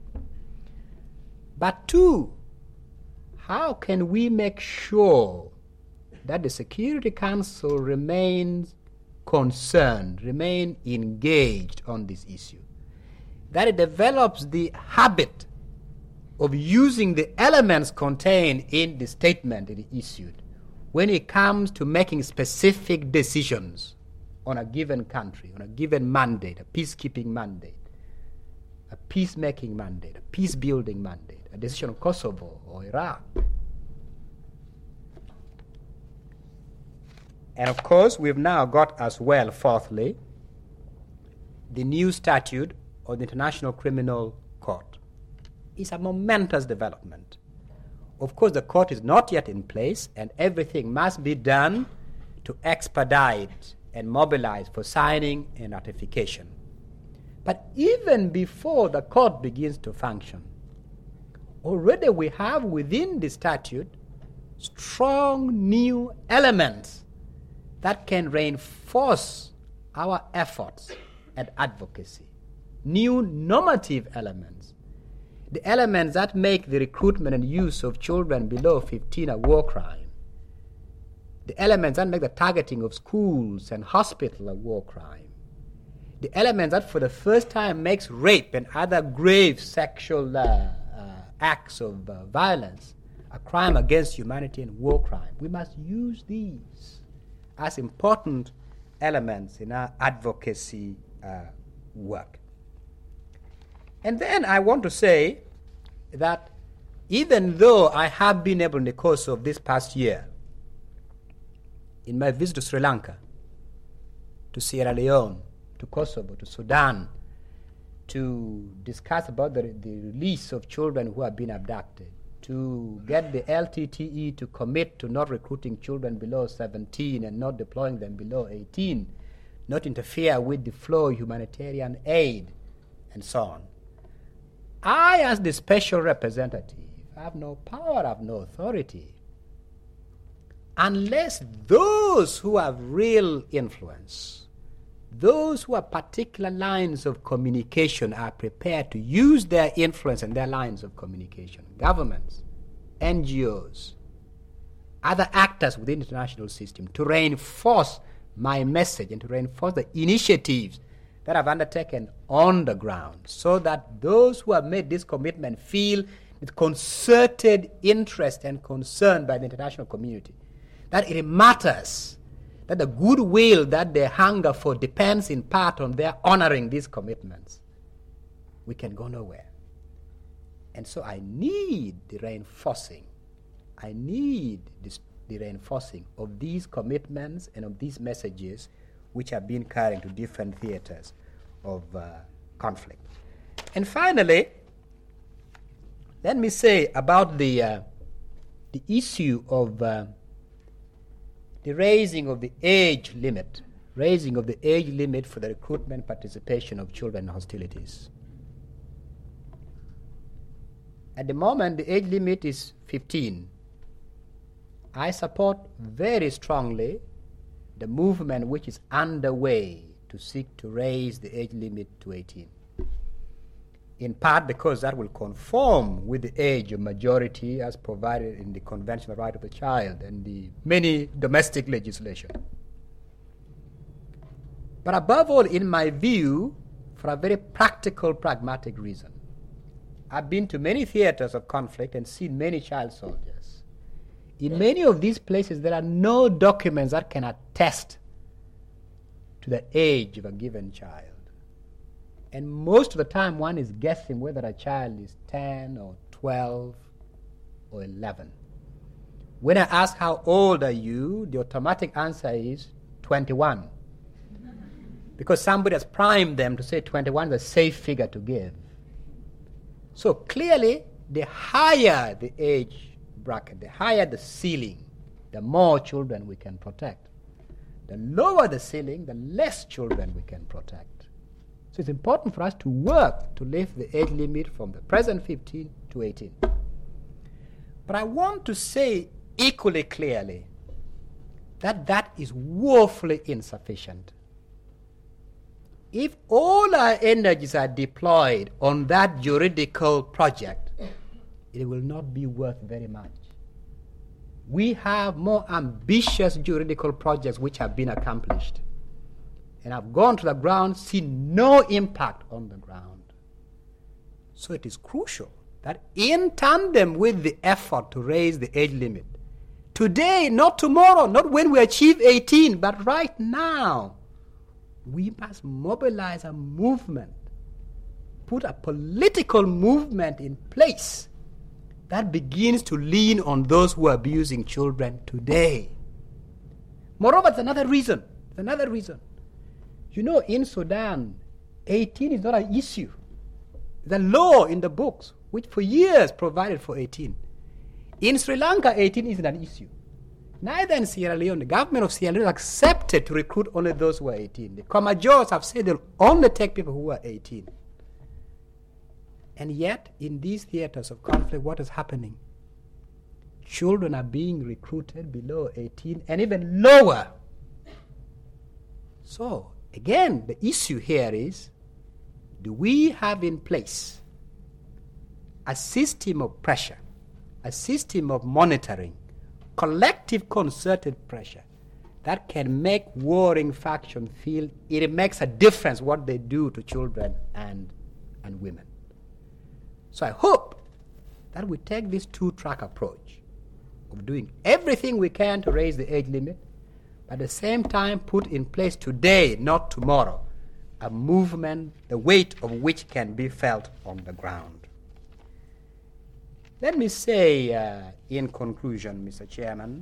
But two, how can we make sure that the Security Council remains concerned, remain engaged on this issue, that it develops the habit of using the elements contained in the statement it issued when it comes to making specific decisions on a given country, on a given mandate, a peacekeeping mandate, a peacemaking mandate, a peace-building mandate, a decision on Kosovo or Iraq. And of course, we've now got as well, fourthly, the new statute of the International Criminal Court. It's a momentous development. Of course, the court is not yet in place, and everything must be done to expedite and mobilize for signing and ratification. But even before the court begins to function, already we have within the statute strong new elements that can reinforce our efforts at advocacy, new normative elements, the elements that make the recruitment and use of children below 15 a war crime, the elements that make the targeting of schools and hospitals a war crime, the elements that for the first time makes rape and other grave sexual acts of violence a crime against humanity and war crime. We must use these as important elements in our advocacy work. And then I want to say that even though I have been able in the course of this past year, in my visit to Sri Lanka, to Sierra Leone, to Kosovo, to Sudan, to discuss about the release of children who have been abducted, to get the LTTE to commit to not recruiting children below 17 and not deploying them below 18, not interfere with the flow of humanitarian aid, and so on. I, as the special representative, have no power, have no authority, unless those who have real influence, those who have particular lines of communication are prepared to use their influence and their lines of communication, governments, NGOs, other actors within the international system to reinforce my message and to reinforce the initiatives that I've undertaken on the ground, so that those who have made this commitment feel with concerted interest and concern by the international community, that it matters, that the goodwill that they hunger for depends in part on their honoring these commitments, we can go nowhere. And so I need the reinforcing. I need the reinforcing of these commitments and of these messages which have been carried to different theaters of conflict. And finally, let me say about the issue of the raising of the age limit for the recruitment participation of children in hostilities. At the moment, the age limit is 15. I support very strongly the movement which is underway to seek to raise the age limit to 18. In part because that will conform with the age of majority as provided in the Convention on the Right of the Child and the many domestic legislation. But above all, in my view, for a very practical, pragmatic reason, I've been to many theaters of conflict and seen many child soldiers. In many of these places, there are no documents that can attest to the age of a given child. And most of the time, one is guessing whether a child is 10 or 12 or 11. When I ask how old are you, the automatic answer is 21. Because somebody has primed them to say 21 is a safe figure to give. So clearly, the higher the age bracket, the higher the ceiling, the more children we can protect. The lower the ceiling, the less children we can protect. So it's important for us to work to lift the age limit from the present 15 to 18. But I want to say equally clearly that that is woefully insufficient. If all our energies are deployed on that juridical project, it will not be worth very much. We have more ambitious juridical projects which have been accomplished. And I've gone to the ground, seen no impact on the ground. So it is crucial that in tandem with the effort to raise the age limit, today, not tomorrow, not when we achieve 18, but right now, we must mobilize a movement, put a political movement in place that begins to lean on those who are abusing children today. Moreover, it's another reason. You know, in Sudan, 18 is not an issue. The law in the books, which for years provided for 18. In Sri Lanka, 18 isn't an issue. Neither in Sierra Leone. The government of Sierra Leone accepted to recruit only those who are 18. The Comajors have said they'll only take people who are 18. And yet, in these theaters of conflict, what is happening? Children are being recruited below 18 and even lower. So, again, the issue here is, do we have in place a system of pressure, a system of monitoring, collective concerted pressure that can make warring factions feel it makes a difference what they do to children and women? So I hope that we take this two-track approach of doing everything we can to raise the age limit, but at the same time put in place today, not tomorrow, a movement, the weight of which can be felt on the ground. Let me say in conclusion, Mr. Chairman,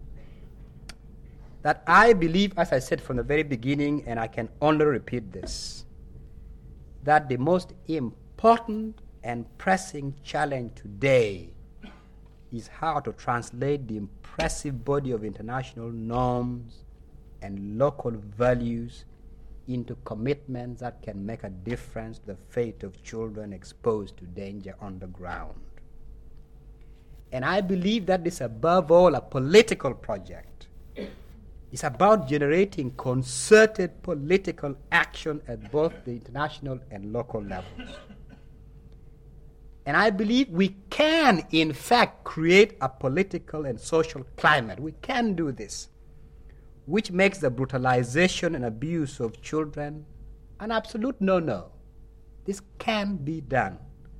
that I believe, as I said from the very beginning, and I can only repeat this, that the most important and pressing challenge today is how to translate the impressive body of international norms and local values into commitments that can make a difference to the fate of children exposed to danger on the ground. And I believe that this is above all a political project. It's about generating concerted political action at both the international and local levels. And I believe we can, in fact, create a political and social climate. We can do this, which makes the brutalization and abuse of children an absolute no-no. This can be done.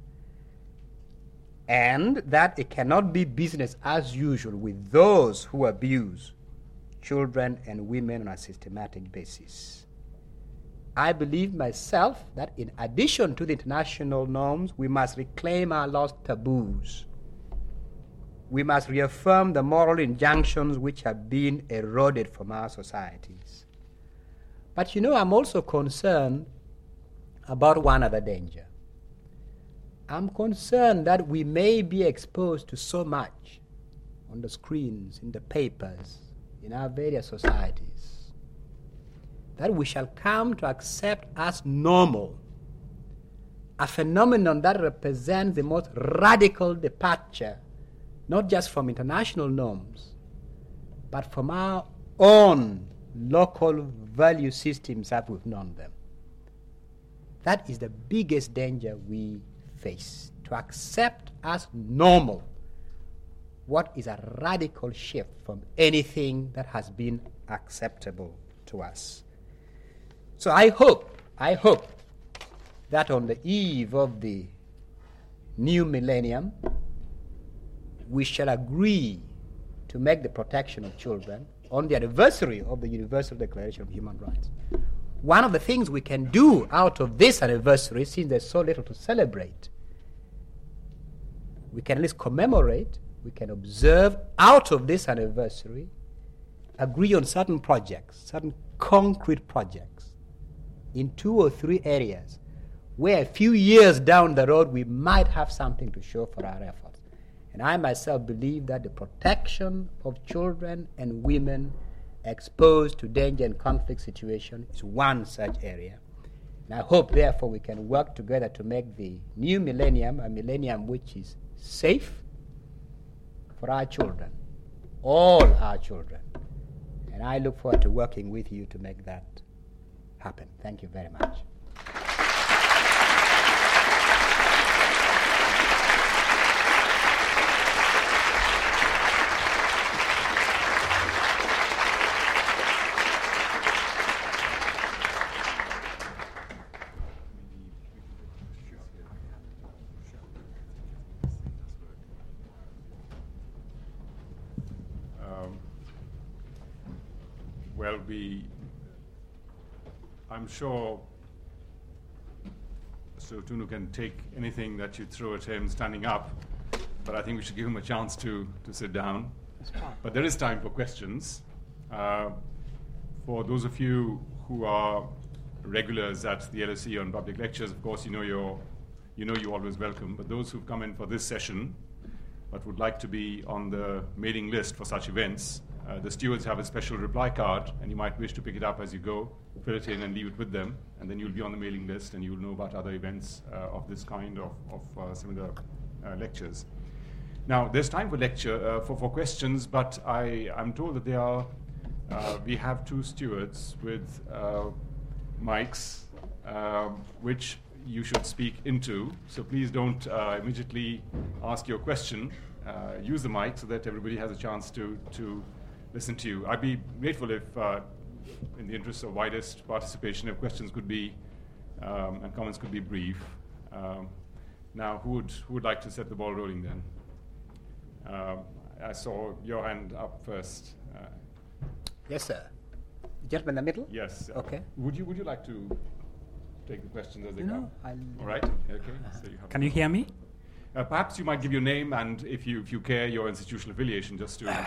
And that it cannot be business as usual with those who abuse children and women on a systematic basis. I believe myself that in addition to the international norms, we must reclaim our lost taboos. We must reaffirm the moral injunctions which have been eroded from our societies. But I'm also concerned about one other danger. I'm concerned that we may be exposed to so much on the screens, in the papers, in our various societies, that we shall come to accept as normal a phenomenon that represents the most radical departure, not just from international norms, but from our own local value systems as we've known them. That is the biggest danger we face, to accept as normal what is a radical shift from anything that has been acceptable to us. So I hope that on the eve of the new millennium, we shall agree to make the protection of children on the anniversary of the Universal Declaration of Human Rights. One of the things we can do out of this anniversary, since there's so little to celebrate, we can at least commemorate, we can observe out of this anniversary, agree on certain projects, certain concrete projects in 2 or 3 areas where a few years down the road we might have something to show for our efforts. And I myself believe that the protection of children and women exposed to danger and conflict situation is one such area. And I hope, therefore, we can work together to make the new millennium a millennium which is safe for our children, all our children. And I look forward to working with you to make that happen. Thank you very much. I'm sure Mr. Otunu can take anything that you throw at him standing up, but I think we should give him a chance to sit down. But there is time for questions. For those of you who are regulars at the LSE on public lectures, of course, you're always welcome. But those who've come in for this session but would like to be on the mailing list for such events, the stewards have a special reply card, and you might wish to pick it up as you go, fill it in and leave it with them, and then you'll be on the mailing list and you'll know about other events of this kind of similar lectures. Now, there's time for questions, but I'm told that we have 2 stewards with mics, which you should speak into. So please don't immediately ask your question. Use the mic so that everybody has a chance to listen to you. I'd be grateful if, in the interest of widest participation, if questions could be and comments could be brief. Now, who would like to set the ball rolling then? I saw your hand up first. Yes, sir. The gentleman in the middle? Yes. Okay. Would you like to take the questions as they come? All right. Okay. So Can you hear me? Perhaps you might give your name and, if you care, your institutional affiliation, just to.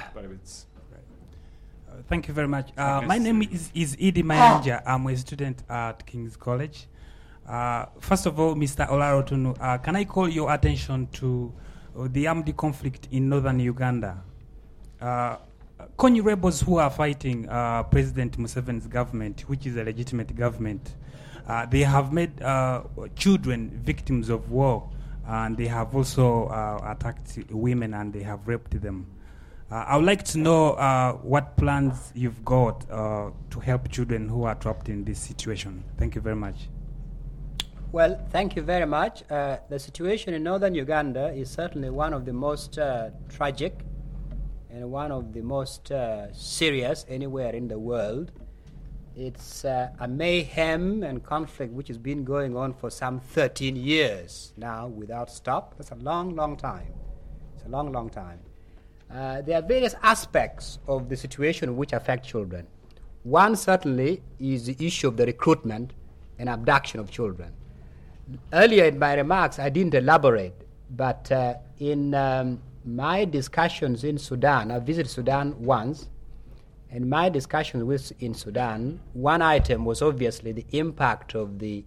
Thank you very much. My name is Idi Mayanja. I'm a student at King's College. First of all, Mr. Olaro Otunu, can I call your attention to the armed conflict in northern Uganda? Kony rebels who are fighting President Museveni's government, which is a legitimate government, they have made children victims of war, and they have also attacked women and they have raped them. I would like to know what plans you've got to help children who are trapped in this situation. Thank you very much. Well, thank you very much. The situation in northern Uganda is certainly one of the most tragic and one of the most serious anywhere in the world. It's a mayhem and conflict which has been going on for some 13 years now without stop. That's a long, long time. It's a long, long time. There are various aspects of the situation which affect children. One certainly is the issue of the recruitment and abduction of children. Earlier in my remarks, I didn't elaborate, but in my discussions in Sudan, I visited Sudan once, and my discussions in Sudan, one item was obviously the impact of the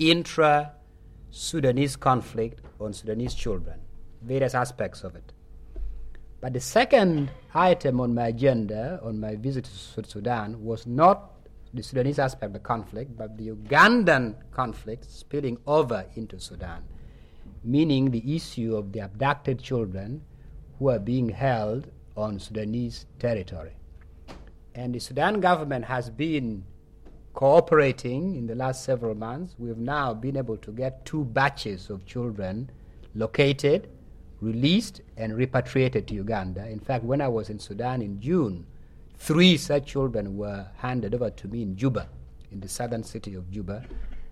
intra-Sudanese conflict on Sudanese children, various aspects of it. But the second item on my agenda, on my visit to Sudan, was not the Sudanese aspect of the conflict, but the Ugandan conflict spilling over into Sudan, meaning the issue of the abducted children who are being held on Sudanese territory. And the Sudan government has been cooperating in the last several months. We have now been able to get 2 batches of children located, released, and repatriated to Uganda. In fact, when I was in Sudan in June, 3 such children were handed over to me in Juba, in the southern city of Juba.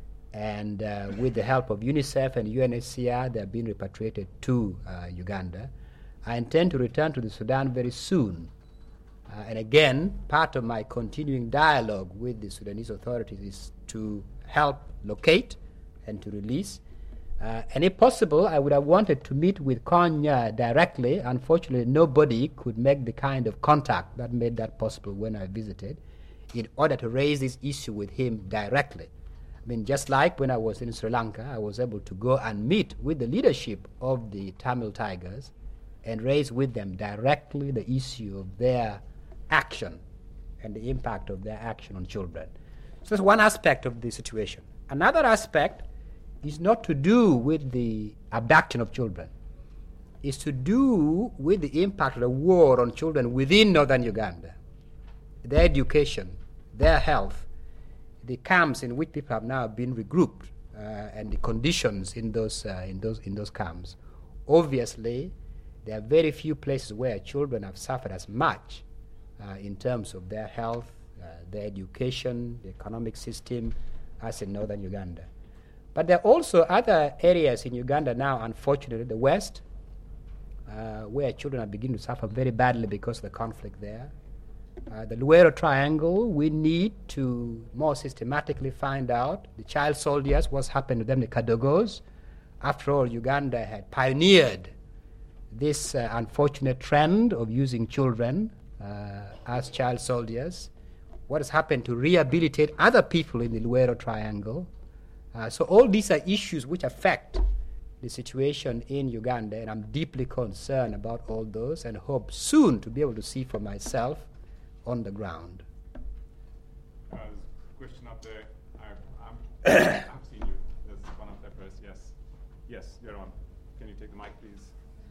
And with the help of UNICEF and UNHCR, they have been repatriated to Uganda. I intend to return to the Sudan very soon. And again, part of my continuing dialogue with the Sudanese authorities is to help locate and to release. And if possible, I would have wanted to meet with Konya directly. Unfortunately, nobody could make the kind of contact that made that possible when I visited, in order to raise this issue with him directly. I mean, just like when I was in Sri Lanka, I was able to go and meet with the leadership of the Tamil Tigers and raise with them directly the issue of their action and the impact of their action on children. So that's one aspect of the situation. Another aspect is not to do with the abduction of children. It's to do with the impact of the war on children within northern Uganda, their education, their health, the camps in which people have now been regrouped, and the conditions in those camps. Obviously, there are very few places where children have suffered as much in terms of their health, their education, the economic system, as in northern Uganda. But there are also other areas in Uganda now, unfortunately, the West, where children are beginning to suffer very badly because of the conflict there. The Luero Triangle, we need to more systematically find out the child soldiers, what's happened to them, the Kadogos. After all, Uganda had pioneered this unfortunate trend of using children as child soldiers. What has happened to rehabilitate other people in the Luero Triangle? So all these are issues which affect the situation in Uganda, and I'm deeply concerned about all those and hope soon to be able to see for myself on the ground. There's a question up there. I've seen you. There's one up there first. Yes. Yes, you're on. Can you take the mic, please?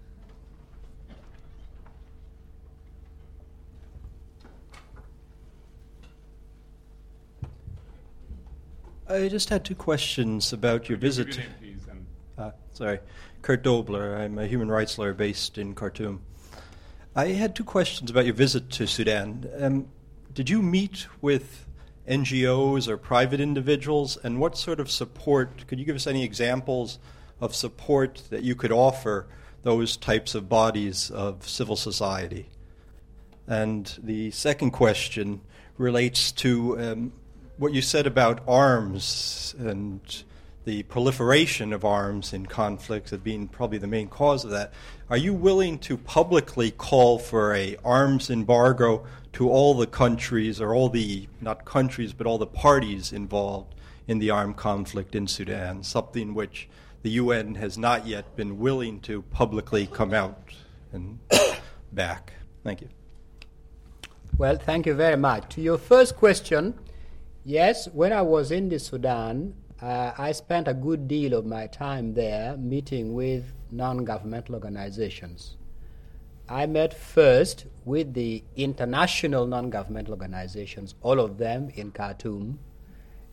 I just had 2 questions about your visit. Give your name, please, and Sorry, Kurt Dobler. I'm a human rights lawyer based in Khartoum. I had 2 questions about your visit to Sudan. Did you meet with NGOs or private individuals, and what sort of support, could you give us any examples of support that you could offer those types of bodies of civil society? And the second question relates to what you said about arms and the proliferation of arms in conflicts as being probably the main cause of that. Are you willing to publicly call for a arms embargo to all the countries, or all the, not countries, but all the parties involved in the armed conflict in Sudan, something which the UN has not yet been willing to publicly come out and back? Thank you. Well, thank you very much. To your first question, yes, when I was in the Sudan, I spent a good deal of my time there meeting with non-governmental organizations. I met first with the international non-governmental organizations, all of them in Khartoum,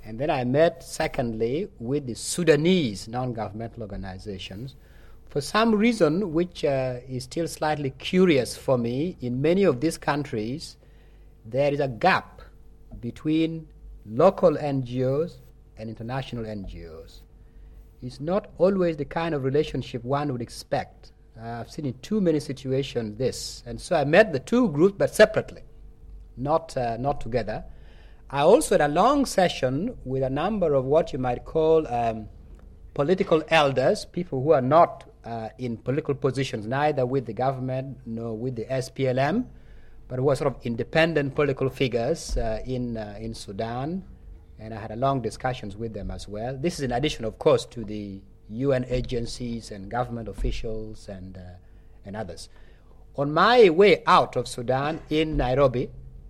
And then I met, secondly, with the Sudanese non-governmental organizations. For some reason, which is still slightly curious for me, in many of these countries, there is a gap between local NGOs and international NGOs. It's not always the kind of relationship one would expect. I've seen in too many situations this. And so I met the two groups, but separately, not together. I also had a long session with a number of what you might call political elders, people who are not in political positions, neither with the government nor with the SPLM, but who are sort of independent political figures in Sudan, and I had a long discussions with them as well. This is in addition, of course, to the UN agencies and government officials and others. On my way out of Sudan in Nairobi,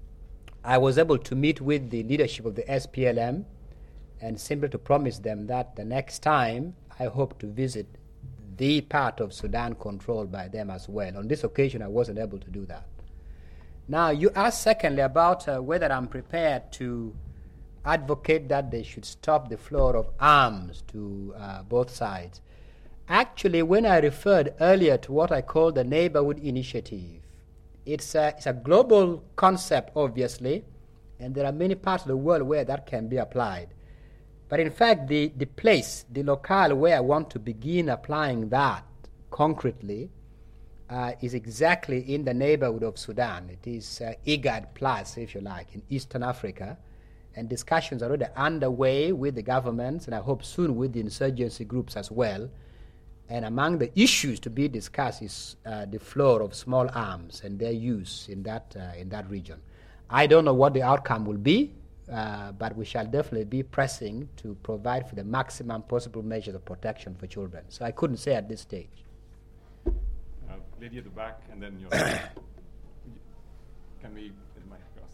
I was able to meet with the leadership of the SPLM and simply to promise them that the next time I hope to visit the part of Sudan controlled by them as well. On this occasion, I wasn't able to do that. Now, you asked secondly about whether I'm prepared to advocate that they should stop the flow of arms to both sides. Actually, when I referred earlier to what I call the Neighborhood Initiative, it's a global concept, obviously, and there are many parts of the world where that can be applied. But in fact, the place, the locale where I want to begin applying that concretely is exactly in the neighborhood of Sudan. It is IGAD Plus, if you like, in Eastern Africa. And discussions are already underway with the governments, and I hope soon with the insurgency groups as well. And among the issues to be discussed is the flow of small arms and their use in that region. I don't know what the outcome will be, but we shall definitely be pressing to provide for the maximum possible measures of protection for children. So I couldn't say at this stage. Lady at the back, and then your. Can we get the mic across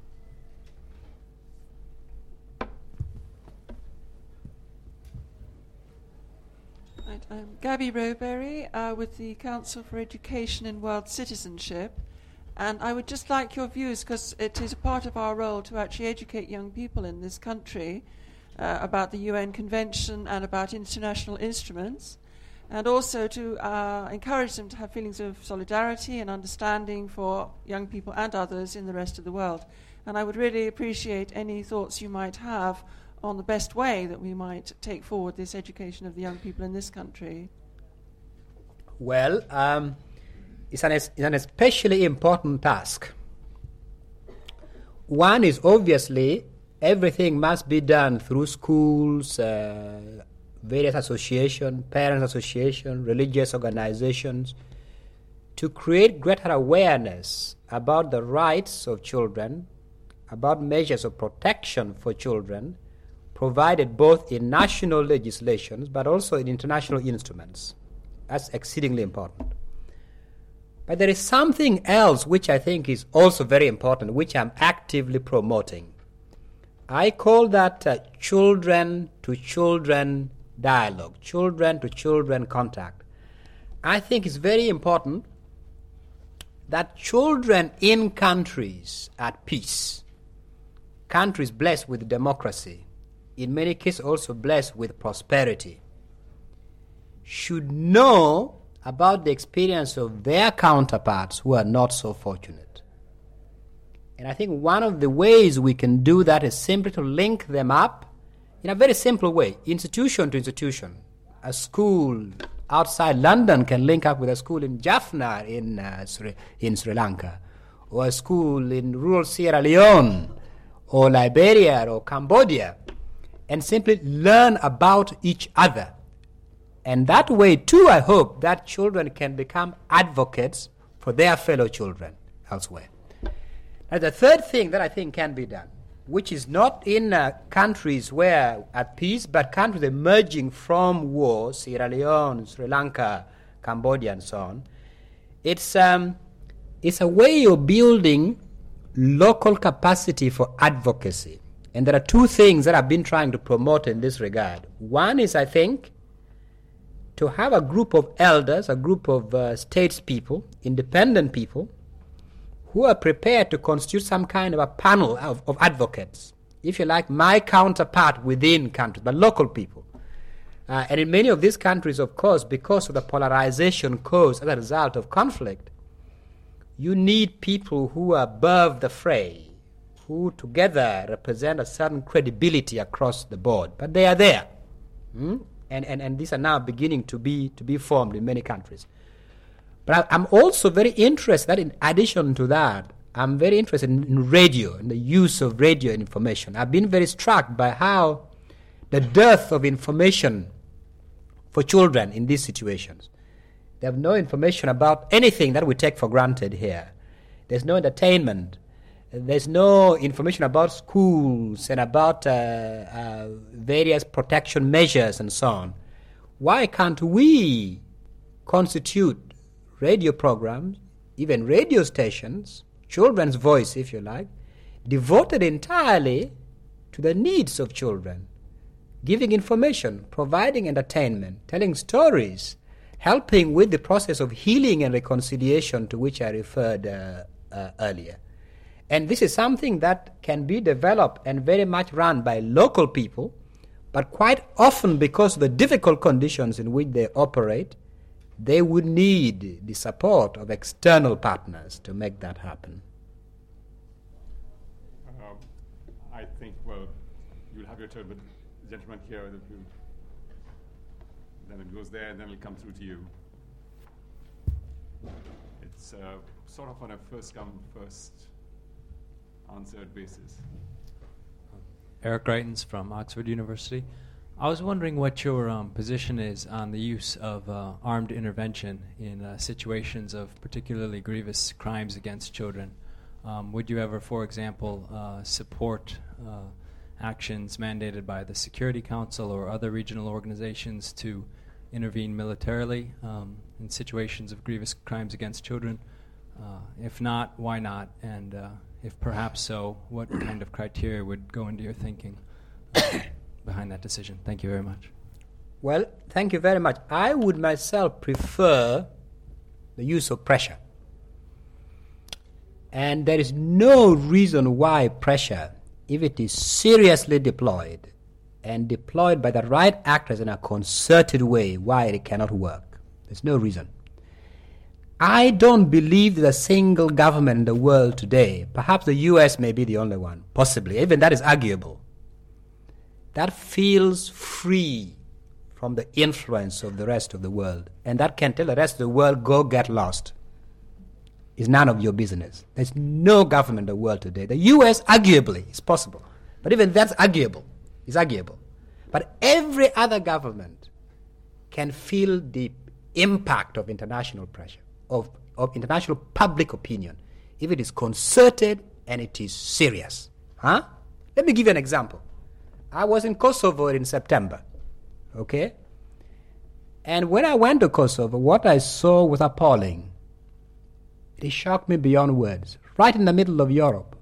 there? Right, I'm Gabby Rowberry with the Council for Education and World Citizenship, and I would just like your views, because it is a part of our role to actually educate young people in this country about the UN Convention and about international instruments, and also to encourage them to have feelings of solidarity and understanding for young people and others in the rest of the world. And I would really appreciate any thoughts you might have on the best way that we might take forward this education of the young people in this country. Well, it's an especially important task. One is obviously everything must be done through schools, various associations, parents associations, religious organizations, to create greater awareness about the rights of children, about measures of protection for children, provided both in national legislations but also in international instruments. That's exceedingly important. But there is something else which I think is also very important, which I'm actively promoting. I call that children-to-children dialogue, children-to-children contact. I think it's very important that children in countries at peace, countries blessed with democracy, in many cases also blessed with prosperity, should know about the experience of their counterparts who are not so fortunate. And I think one of the ways we can do that is simply to link them up in a very simple way, institution to institution. A school outside London can link up with a school in Jaffna in Sri Lanka, or a school in rural Sierra Leone, or Liberia, or Cambodia, and simply learn about each other. And that way, too, I hope that children can become advocates for their fellow children elsewhere. Now, the third thing that I think can be done, which is not in countries where at peace, but countries emerging from war, Sierra Leone, Sri Lanka, Cambodia, and so on, it's a way of building local capacity for advocacy. And there are two things that I've been trying to promote in this regard. One is, I think, to have a group of elders, a group of statespeople, independent people, who are prepared to constitute some kind of a panel of advocates if you like, my counterpart within countries, but local people. And in many of these countries, of course, because of the polarization caused as a result of conflict, you need people who are above the fray, who together represent a certain credibility across the board. But they are there. And these are now beginning to be formed in many countries. But I'm also very interested that in addition to that, I'm very interested in radio and the use of radio information. I've been very struck by how the dearth of information for children in these situations. They have no information about anything that we take for granted here. There's no entertainment. There's no information about schools and about various protection measures and so on. Why can't we constitute radio programs, even radio stations, children's voice, if you like, devoted entirely to the needs of children, giving information, providing entertainment, telling stories, helping with the process of healing and reconciliation to which I referred earlier. And this is something that can be developed and very much run by local people, but quite often because of the difficult conditions in which they operate, they would need the support of external partners to make that happen. I think, well, you'll have your turn, but the gentleman here, then it goes there, and then it'll come through to you. It's sort of on a first-come, first-answered basis. Eric Greitens from Oxford University. I was wondering what your position is on the use of armed intervention in situations of particularly grievous crimes against children. Would you ever, for example, support actions mandated by the Security Council or other regional organizations to intervene militarily in situations of grievous crimes against children? If not, why not? And if perhaps so, what kind of criteria would go into your thinking behind that decision? Thank you very much. Well, thank you very much. I would myself prefer the use of pressure. And there is no reason why pressure, if it is seriously deployed and deployed by the right actors in a concerted way, why it cannot work. There's no reason. I don't believe there's a single government in the world today, perhaps the US may be the only one, possibly, even that is arguable, that feels free from the influence of the rest of the world, and that can tell the rest of the world, go get lost. It's none of your business. There's no government in the world today. The US, arguably, is possible. But even that's arguable. It's arguable. But every other government can feel the impact of international pressure, of international public opinion, if it is concerted and it is serious. Let me give you an example. I was in Kosovo in September, okay? And when I went to Kosovo, what I saw was appalling. It shocked me beyond words. Right in the middle of Europe,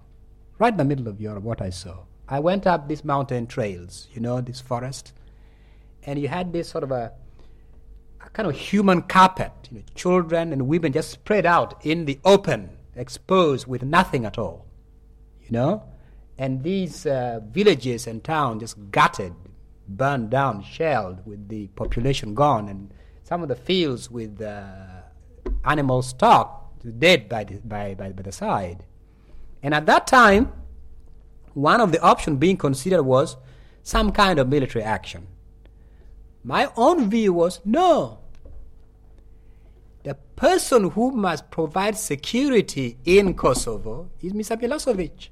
what I saw. I went up these mountain trails, this forest, and you had this sort of a kind of human carpet, children and women just spread out in the open, exposed with nothing at all, and these villages and towns just gutted, burned down, shelled, with the population gone, and some of the fields with animal stock dead by the side. And at that time, one of the options being considered was some kind of military action. My own view was, no. The person who must provide security in Kosovo is Mr. Milosevic,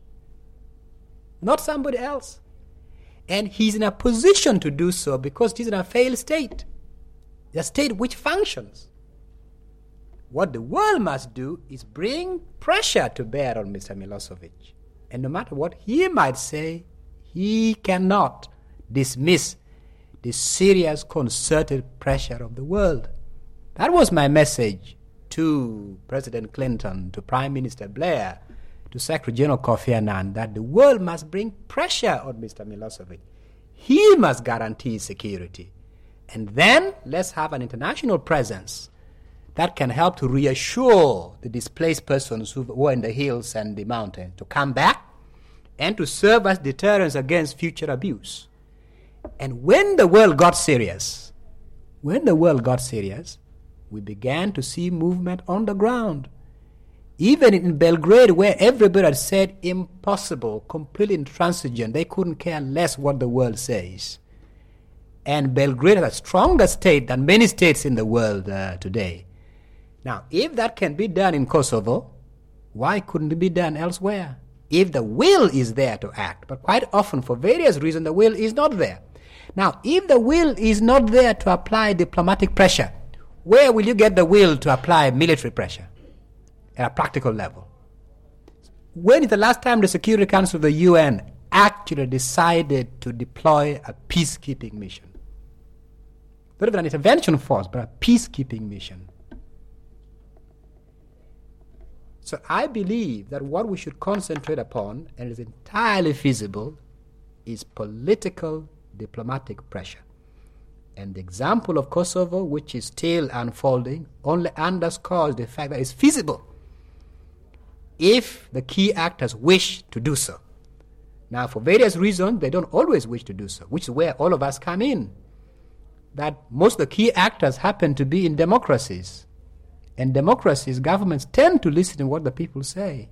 not somebody else. And he's in a position to do so because he's in a failed state, a state which functions. What the world must do is bring pressure to bear on Mr. Milosevic. And no matter what he might say, he cannot dismiss the serious concerted pressure of the world. That was my message to President Clinton, to Prime Minister Blair, to Secretary General Kofi Annan, that the world must bring pressure on Mr. Milosevic. He must guarantee security. And then let's have an international presence that can help to reassure the displaced persons who are in the hills and the mountains to come back and to serve as deterrence against future abuse. And when the world got serious, we began to see movement on the ground. Even in Belgrade, where everybody had said impossible, completely intransigent, they couldn't care less what the world says. And Belgrade has a stronger state than many states in the world today. Now, if that can be done in Kosovo, why couldn't it be done elsewhere? If the will is there to act, but quite often for various reasons the will is not there. Now, if the will is not there to apply diplomatic pressure, where will you get the will to apply military pressure at a practical level? When is the last time the Security Council of the UN actually decided to deploy a peacekeeping mission? Not even an intervention force, but a peacekeeping mission. So I believe that what we should concentrate upon, and is entirely feasible, is political diplomatic pressure. And the example of Kosovo, which is still unfolding, only underscores the fact that it's feasible if the key actors wish to do so. Now, for various reasons, they don't always wish to do so, which is where all of us come in. That most of the key actors happen to be in democracies. And democracies, governments tend to listen to what the people say.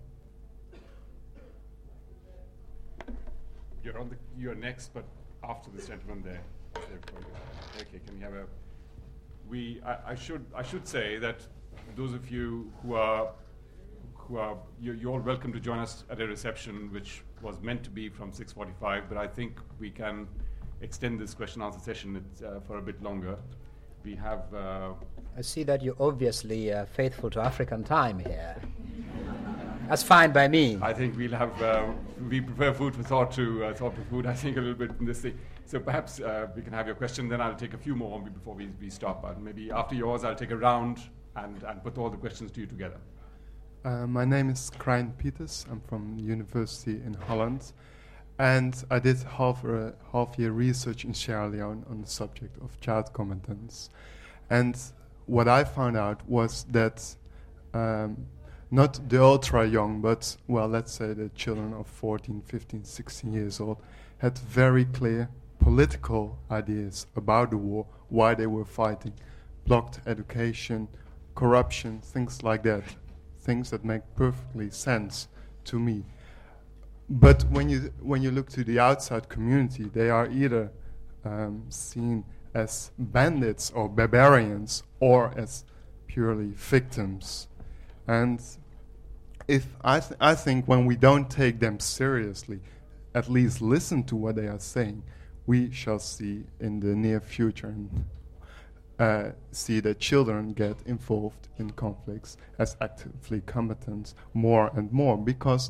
You're next, but after this gentleman there. Okay, can we have a... I should say that those of you who are you're all welcome to join us at a reception which was meant to be from 6:45, but I think we can extend this question answer session for a bit longer. We have... I see that you're obviously faithful to African time here. That's fine by me. I think we'll have... we prefer food for thought to thought for food, I think, a little bit in this thing. So perhaps we can have your question, then I'll take a few more before we stop. And maybe after yours, I'll take a round and put all the questions to you together. My name is Krijn Pieters. I'm from University in Holland. And I did half-year research in Sierra Leone on the subject of child combatants. And what I found out was that not the ultra-young, but, well, let's say the children of 14, 15, 16 years old had very clear political ideas about the war, why they were fighting, blocked education, corruption, things like that, things that make perfectly sense to me. But when you look to the outside community, they are either seen as bandits or barbarians or as purely victims. And if I think when we don't take them seriously, at least listen to what they are saying, we shall see in the near future and see that children get involved in conflicts as actively combatants more and more because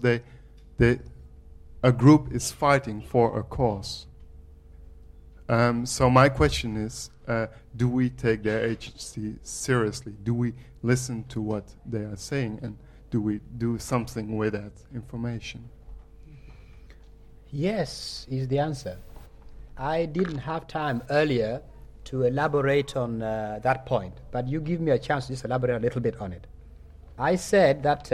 a group is fighting for a cause. So my question is, do we take their agency seriously? Do we listen to what they are saying, and do we do something with that information? Yes, is the answer. I didn't have time earlier to elaborate on that point, but you give me a chance to just elaborate a little bit on it. I said that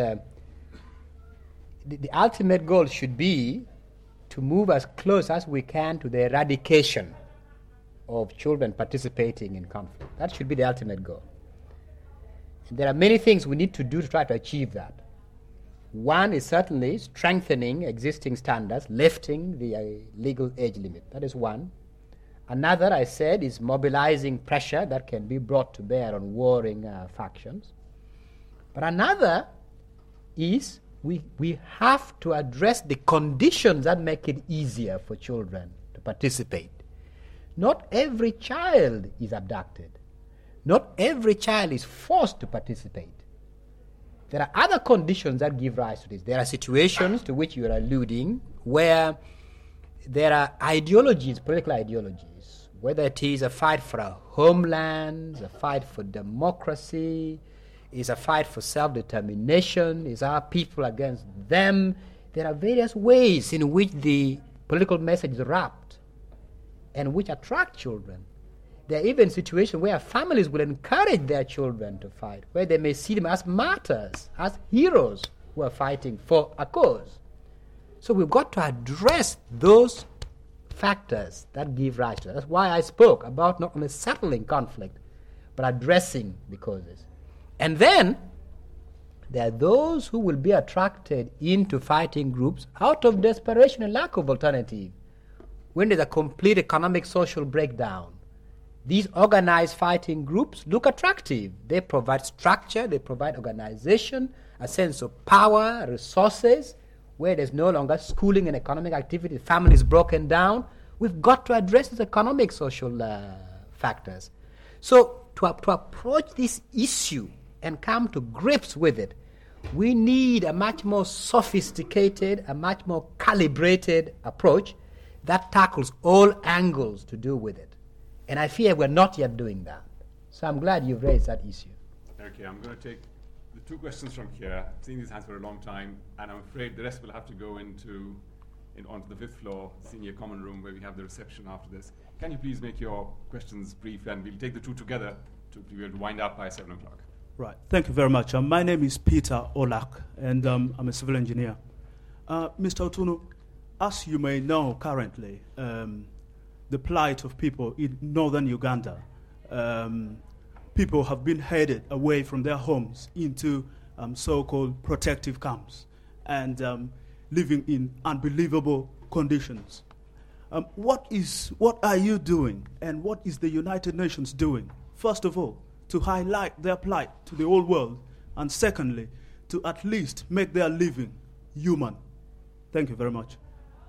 the ultimate goal should be to move as close as we can to the eradication of children participating in conflict. That should be the ultimate goal. And there are many things we need to do to try to achieve that. One is certainly strengthening existing standards, lifting the legal age limit. That is one. Another, I said, is mobilizing pressure that can be brought to bear on warring factions. But another is we have to address the conditions that make it easier for children to participate. Not every child is abducted. Not every child is forced to participate. There are other conditions that give rise to this. There are situations to which you are alluding where there are ideologies, political ideologies, whether it is a fight for a homeland, a fight for democracy, is a fight for self-determination, is our people against them. There are various ways in which the political message is wrapped and which attract children. There are even situations where families will encourage their children to fight, where they may see them as martyrs, as heroes who are fighting for a cause. So we've got to address those factors that give rise to it. That's why I spoke about not only settling conflict, but addressing the causes. And then there are those who will be attracted into fighting groups out of desperation and lack of alternative. When there's a complete economic social breakdown, these organized fighting groups look attractive. They provide structure, they provide organization, a sense of power, resources, where there's no longer schooling and economic activity, the family is broken down. We've got to address these economic social factors. So to approach this issue and come to grips with it, we need a much more sophisticated, a much more calibrated approach that tackles all angles to do with it. And I fear we're not yet doing that. So I'm glad you've raised that issue. Okay, I'm going to take the two questions from here. I've seen these hands for a long time, and I'm afraid the rest will have to go onto the fifth floor, senior common room, where we have the reception after this. Can you please make your questions brief, and we'll take the two together to be able to wind up by 7 o'clock. Right. Thank you very much. My name is Peter Olak, and I'm a civil engineer. Mr. Otunu, as you may know currently, the plight of people in northern Uganda, people have been headed away from their homes into so-called protective camps and living in unbelievable conditions. What are you doing, and what is the United Nations doing, first of all, to highlight their plight to the whole world, and secondly, to at least make their living human? Thank you very much.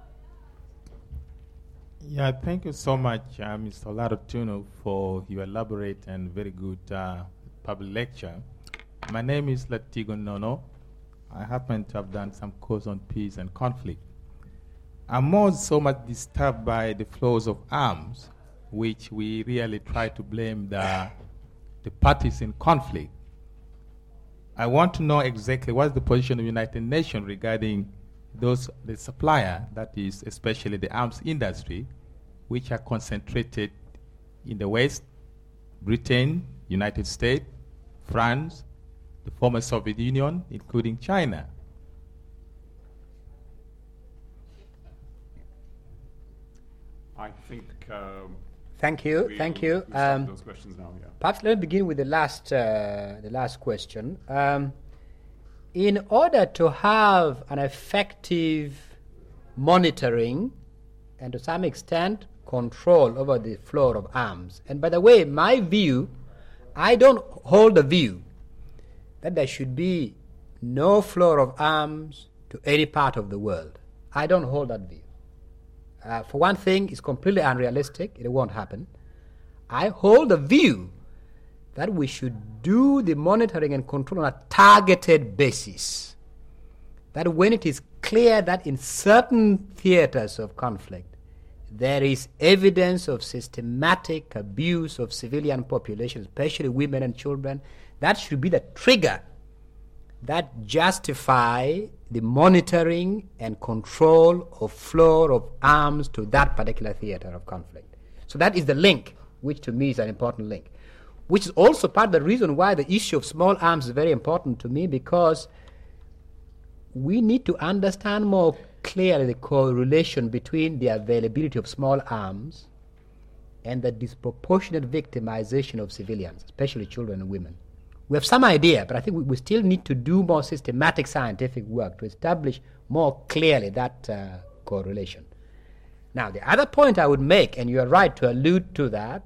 Yeah, thank you so much, Mr. Olarotuno, for your elaborate and very good public lecture. My name is Latigo Nono. I happen to have done some course on peace and conflict. I'm more so much disturbed by the flows of arms, which we really try to blame the parties in conflict. I want to know exactly what's the position of the United Nations regarding the supplier, that is especially the arms industry, which are concentrated in the West, Britain, United States, France, the former Soviet Union, including China. I think. Thank you. We'll stop those questions now. Yeah. Perhaps let me begin with the last question. In order to have an effective monitoring and to some extent control over the flow of arms, and by the way, my view, I don't hold the view that there should be no flow of arms to any part of the world. I don't hold that view. For one thing, it's completely unrealistic. It won't happen. I hold the view that we should do the monitoring and control on a targeted basis. That when it is clear that in certain theaters of conflict there is evidence of systematic abuse of civilian populations, especially women and children, that should be the trigger that justify the monitoring and control of flow of arms to that particular theater of conflict. So that is the link, which to me is an important link, which is also part of the reason why the issue of small arms is very important to me, because we need to understand more clearly the correlation between the availability of small arms and the disproportionate victimization of civilians, especially children and women. We have some idea, but I think we still need to do more systematic scientific work to establish more clearly that correlation. Now, the other point I would make, and you are right to allude to that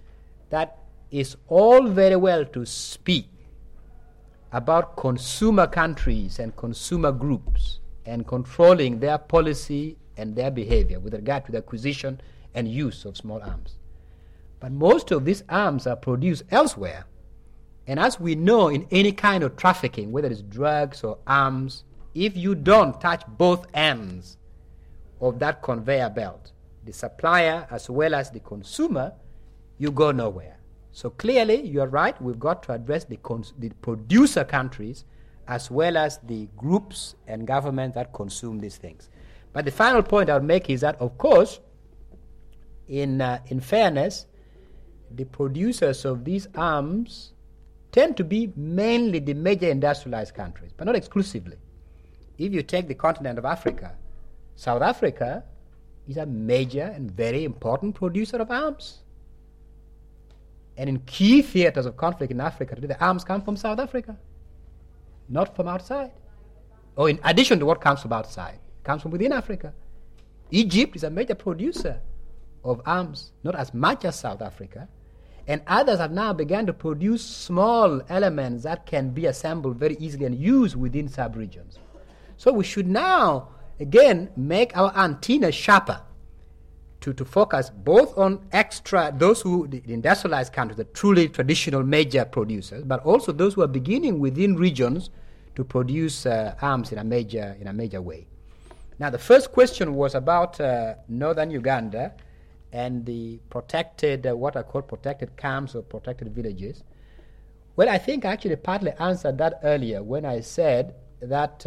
is all very well to speak about consumer countries and consumer groups and controlling their policy and their behavior with regard to the acquisition and use of small arms. But most of these arms are produced elsewhere. And as we know, in any kind of trafficking, whether it's drugs or arms, if you don't touch both ends of that conveyor belt, the supplier as well as the consumer, you go nowhere. So clearly, you're right, we've got to address the producer countries as well as the groups and governments that consume these things. But the final point I would make is that, of course, in fairness, the producers of these arms tend to be mainly the major industrialized countries, but not exclusively. If you take the continent of Africa, South Africa is a major and very important producer of arms. And in key theaters of conflict in Africa today, the arms come from South Africa, not from outside. Or in addition to what comes from outside, it comes from within Africa. Egypt is a major producer of arms, not as much as South Africa. And others have now begun to produce small elements that can be assembled very easily and used within sub-regions. So we should now, again, make our antenna sharper to focus both on the industrialized countries, the truly traditional major producers, but also those who are beginning within regions to produce arms in a major way. Now, the first question was about northern Uganda and the protected, what are called protected camps or protected villages. Well, I think I actually partly answered that earlier when I said that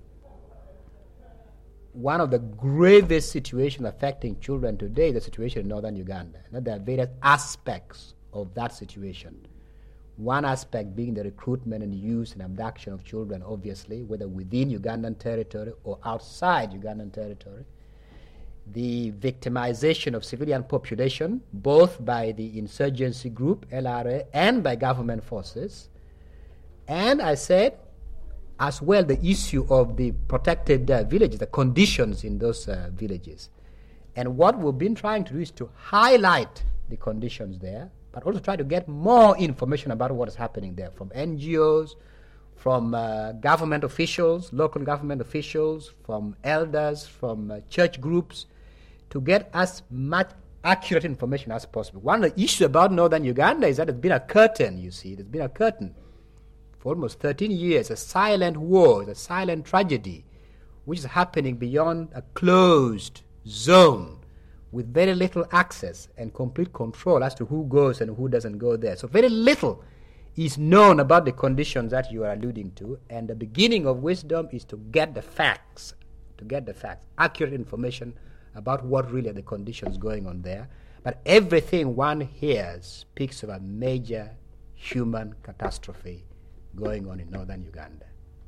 one of the gravest situations affecting children today is the situation in northern Uganda. Now, there are various aspects of that situation. One aspect being the recruitment and use and abduction of children, obviously, whether within Ugandan territory or outside Ugandan territory. The victimization of civilian population, both by the insurgency group, LRA, and by government forces. And I said, as well, the issue of the protected villages, the conditions in those villages. And what we've been trying to do is to highlight the conditions there, but also try to get more information about what is happening there from NGOs, from government officials, local government officials, from elders, from church groups, to get as much accurate information as possible. One of the issues about northern Uganda is that there's been a curtain, you see. There's been a curtain for almost 13 years, a silent war, a silent tragedy, which is happening beyond a closed zone with very little access and complete control as to who goes and who doesn't go there. So very little is known about the conditions that you are alluding to, and the beginning of wisdom is to get the facts, accurate information about what really are the conditions going on there. But everything one hears speaks of a major human catastrophe going on in northern Uganda.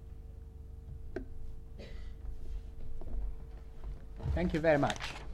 Thank you very much.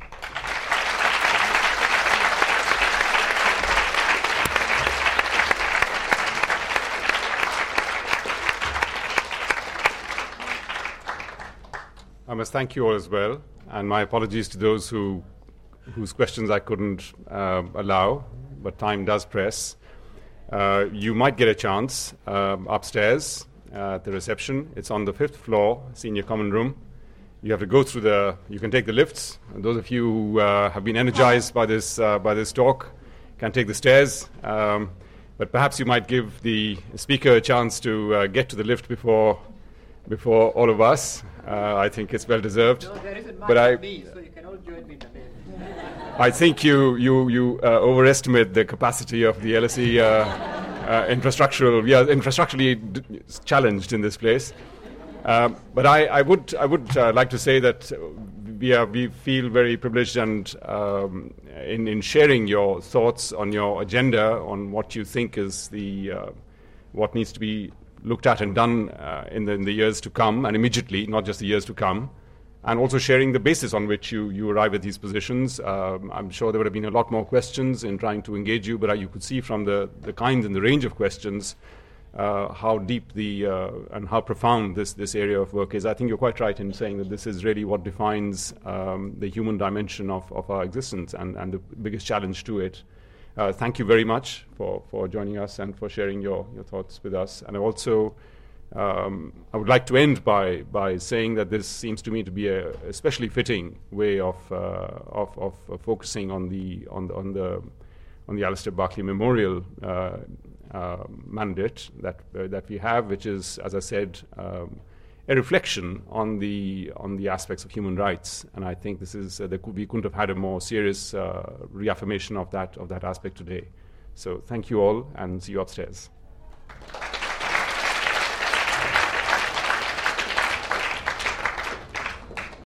I must thank you all as well, and my apologies to those whose questions I couldn't allow, but time does press. You might get a chance upstairs at the reception. It's on the 5th floor, senior common room. You have to go through you can take the lifts. And those of you who have been energized by this talk can take the stairs. But perhaps you might give the speaker a chance to get to the lift before all of us. I think it's well deserved. No, there isn't much but for me, so you can all join me in the lift. I think you overestimate the capacity of the LSE infrastructurally challenged in this place. But I would like to say that we feel very privileged and in sharing your thoughts on your agenda on what you think is what needs to be looked at and done in the years to come, and immediately, not just the years to come, and also sharing the basis on which you arrive at these positions. I'm sure there would have been a lot more questions in trying to engage you, but you could see from the kind and the range of questions how deep and how profound this area of work is. I think you're quite right in saying that this is really what defines the human dimension of our existence and the biggest challenge to it. Thank you very much for joining us and for sharing your thoughts with us. And also, I would like to end by saying that this seems to me to be a especially fitting way of focusing on the Alistair Barclay Memorial mandate that we have, which is, as I said, a reflection on the aspects of human rights. And I think this is we couldn't have had a more serious reaffirmation of that aspect today. So thank you all, and see you upstairs.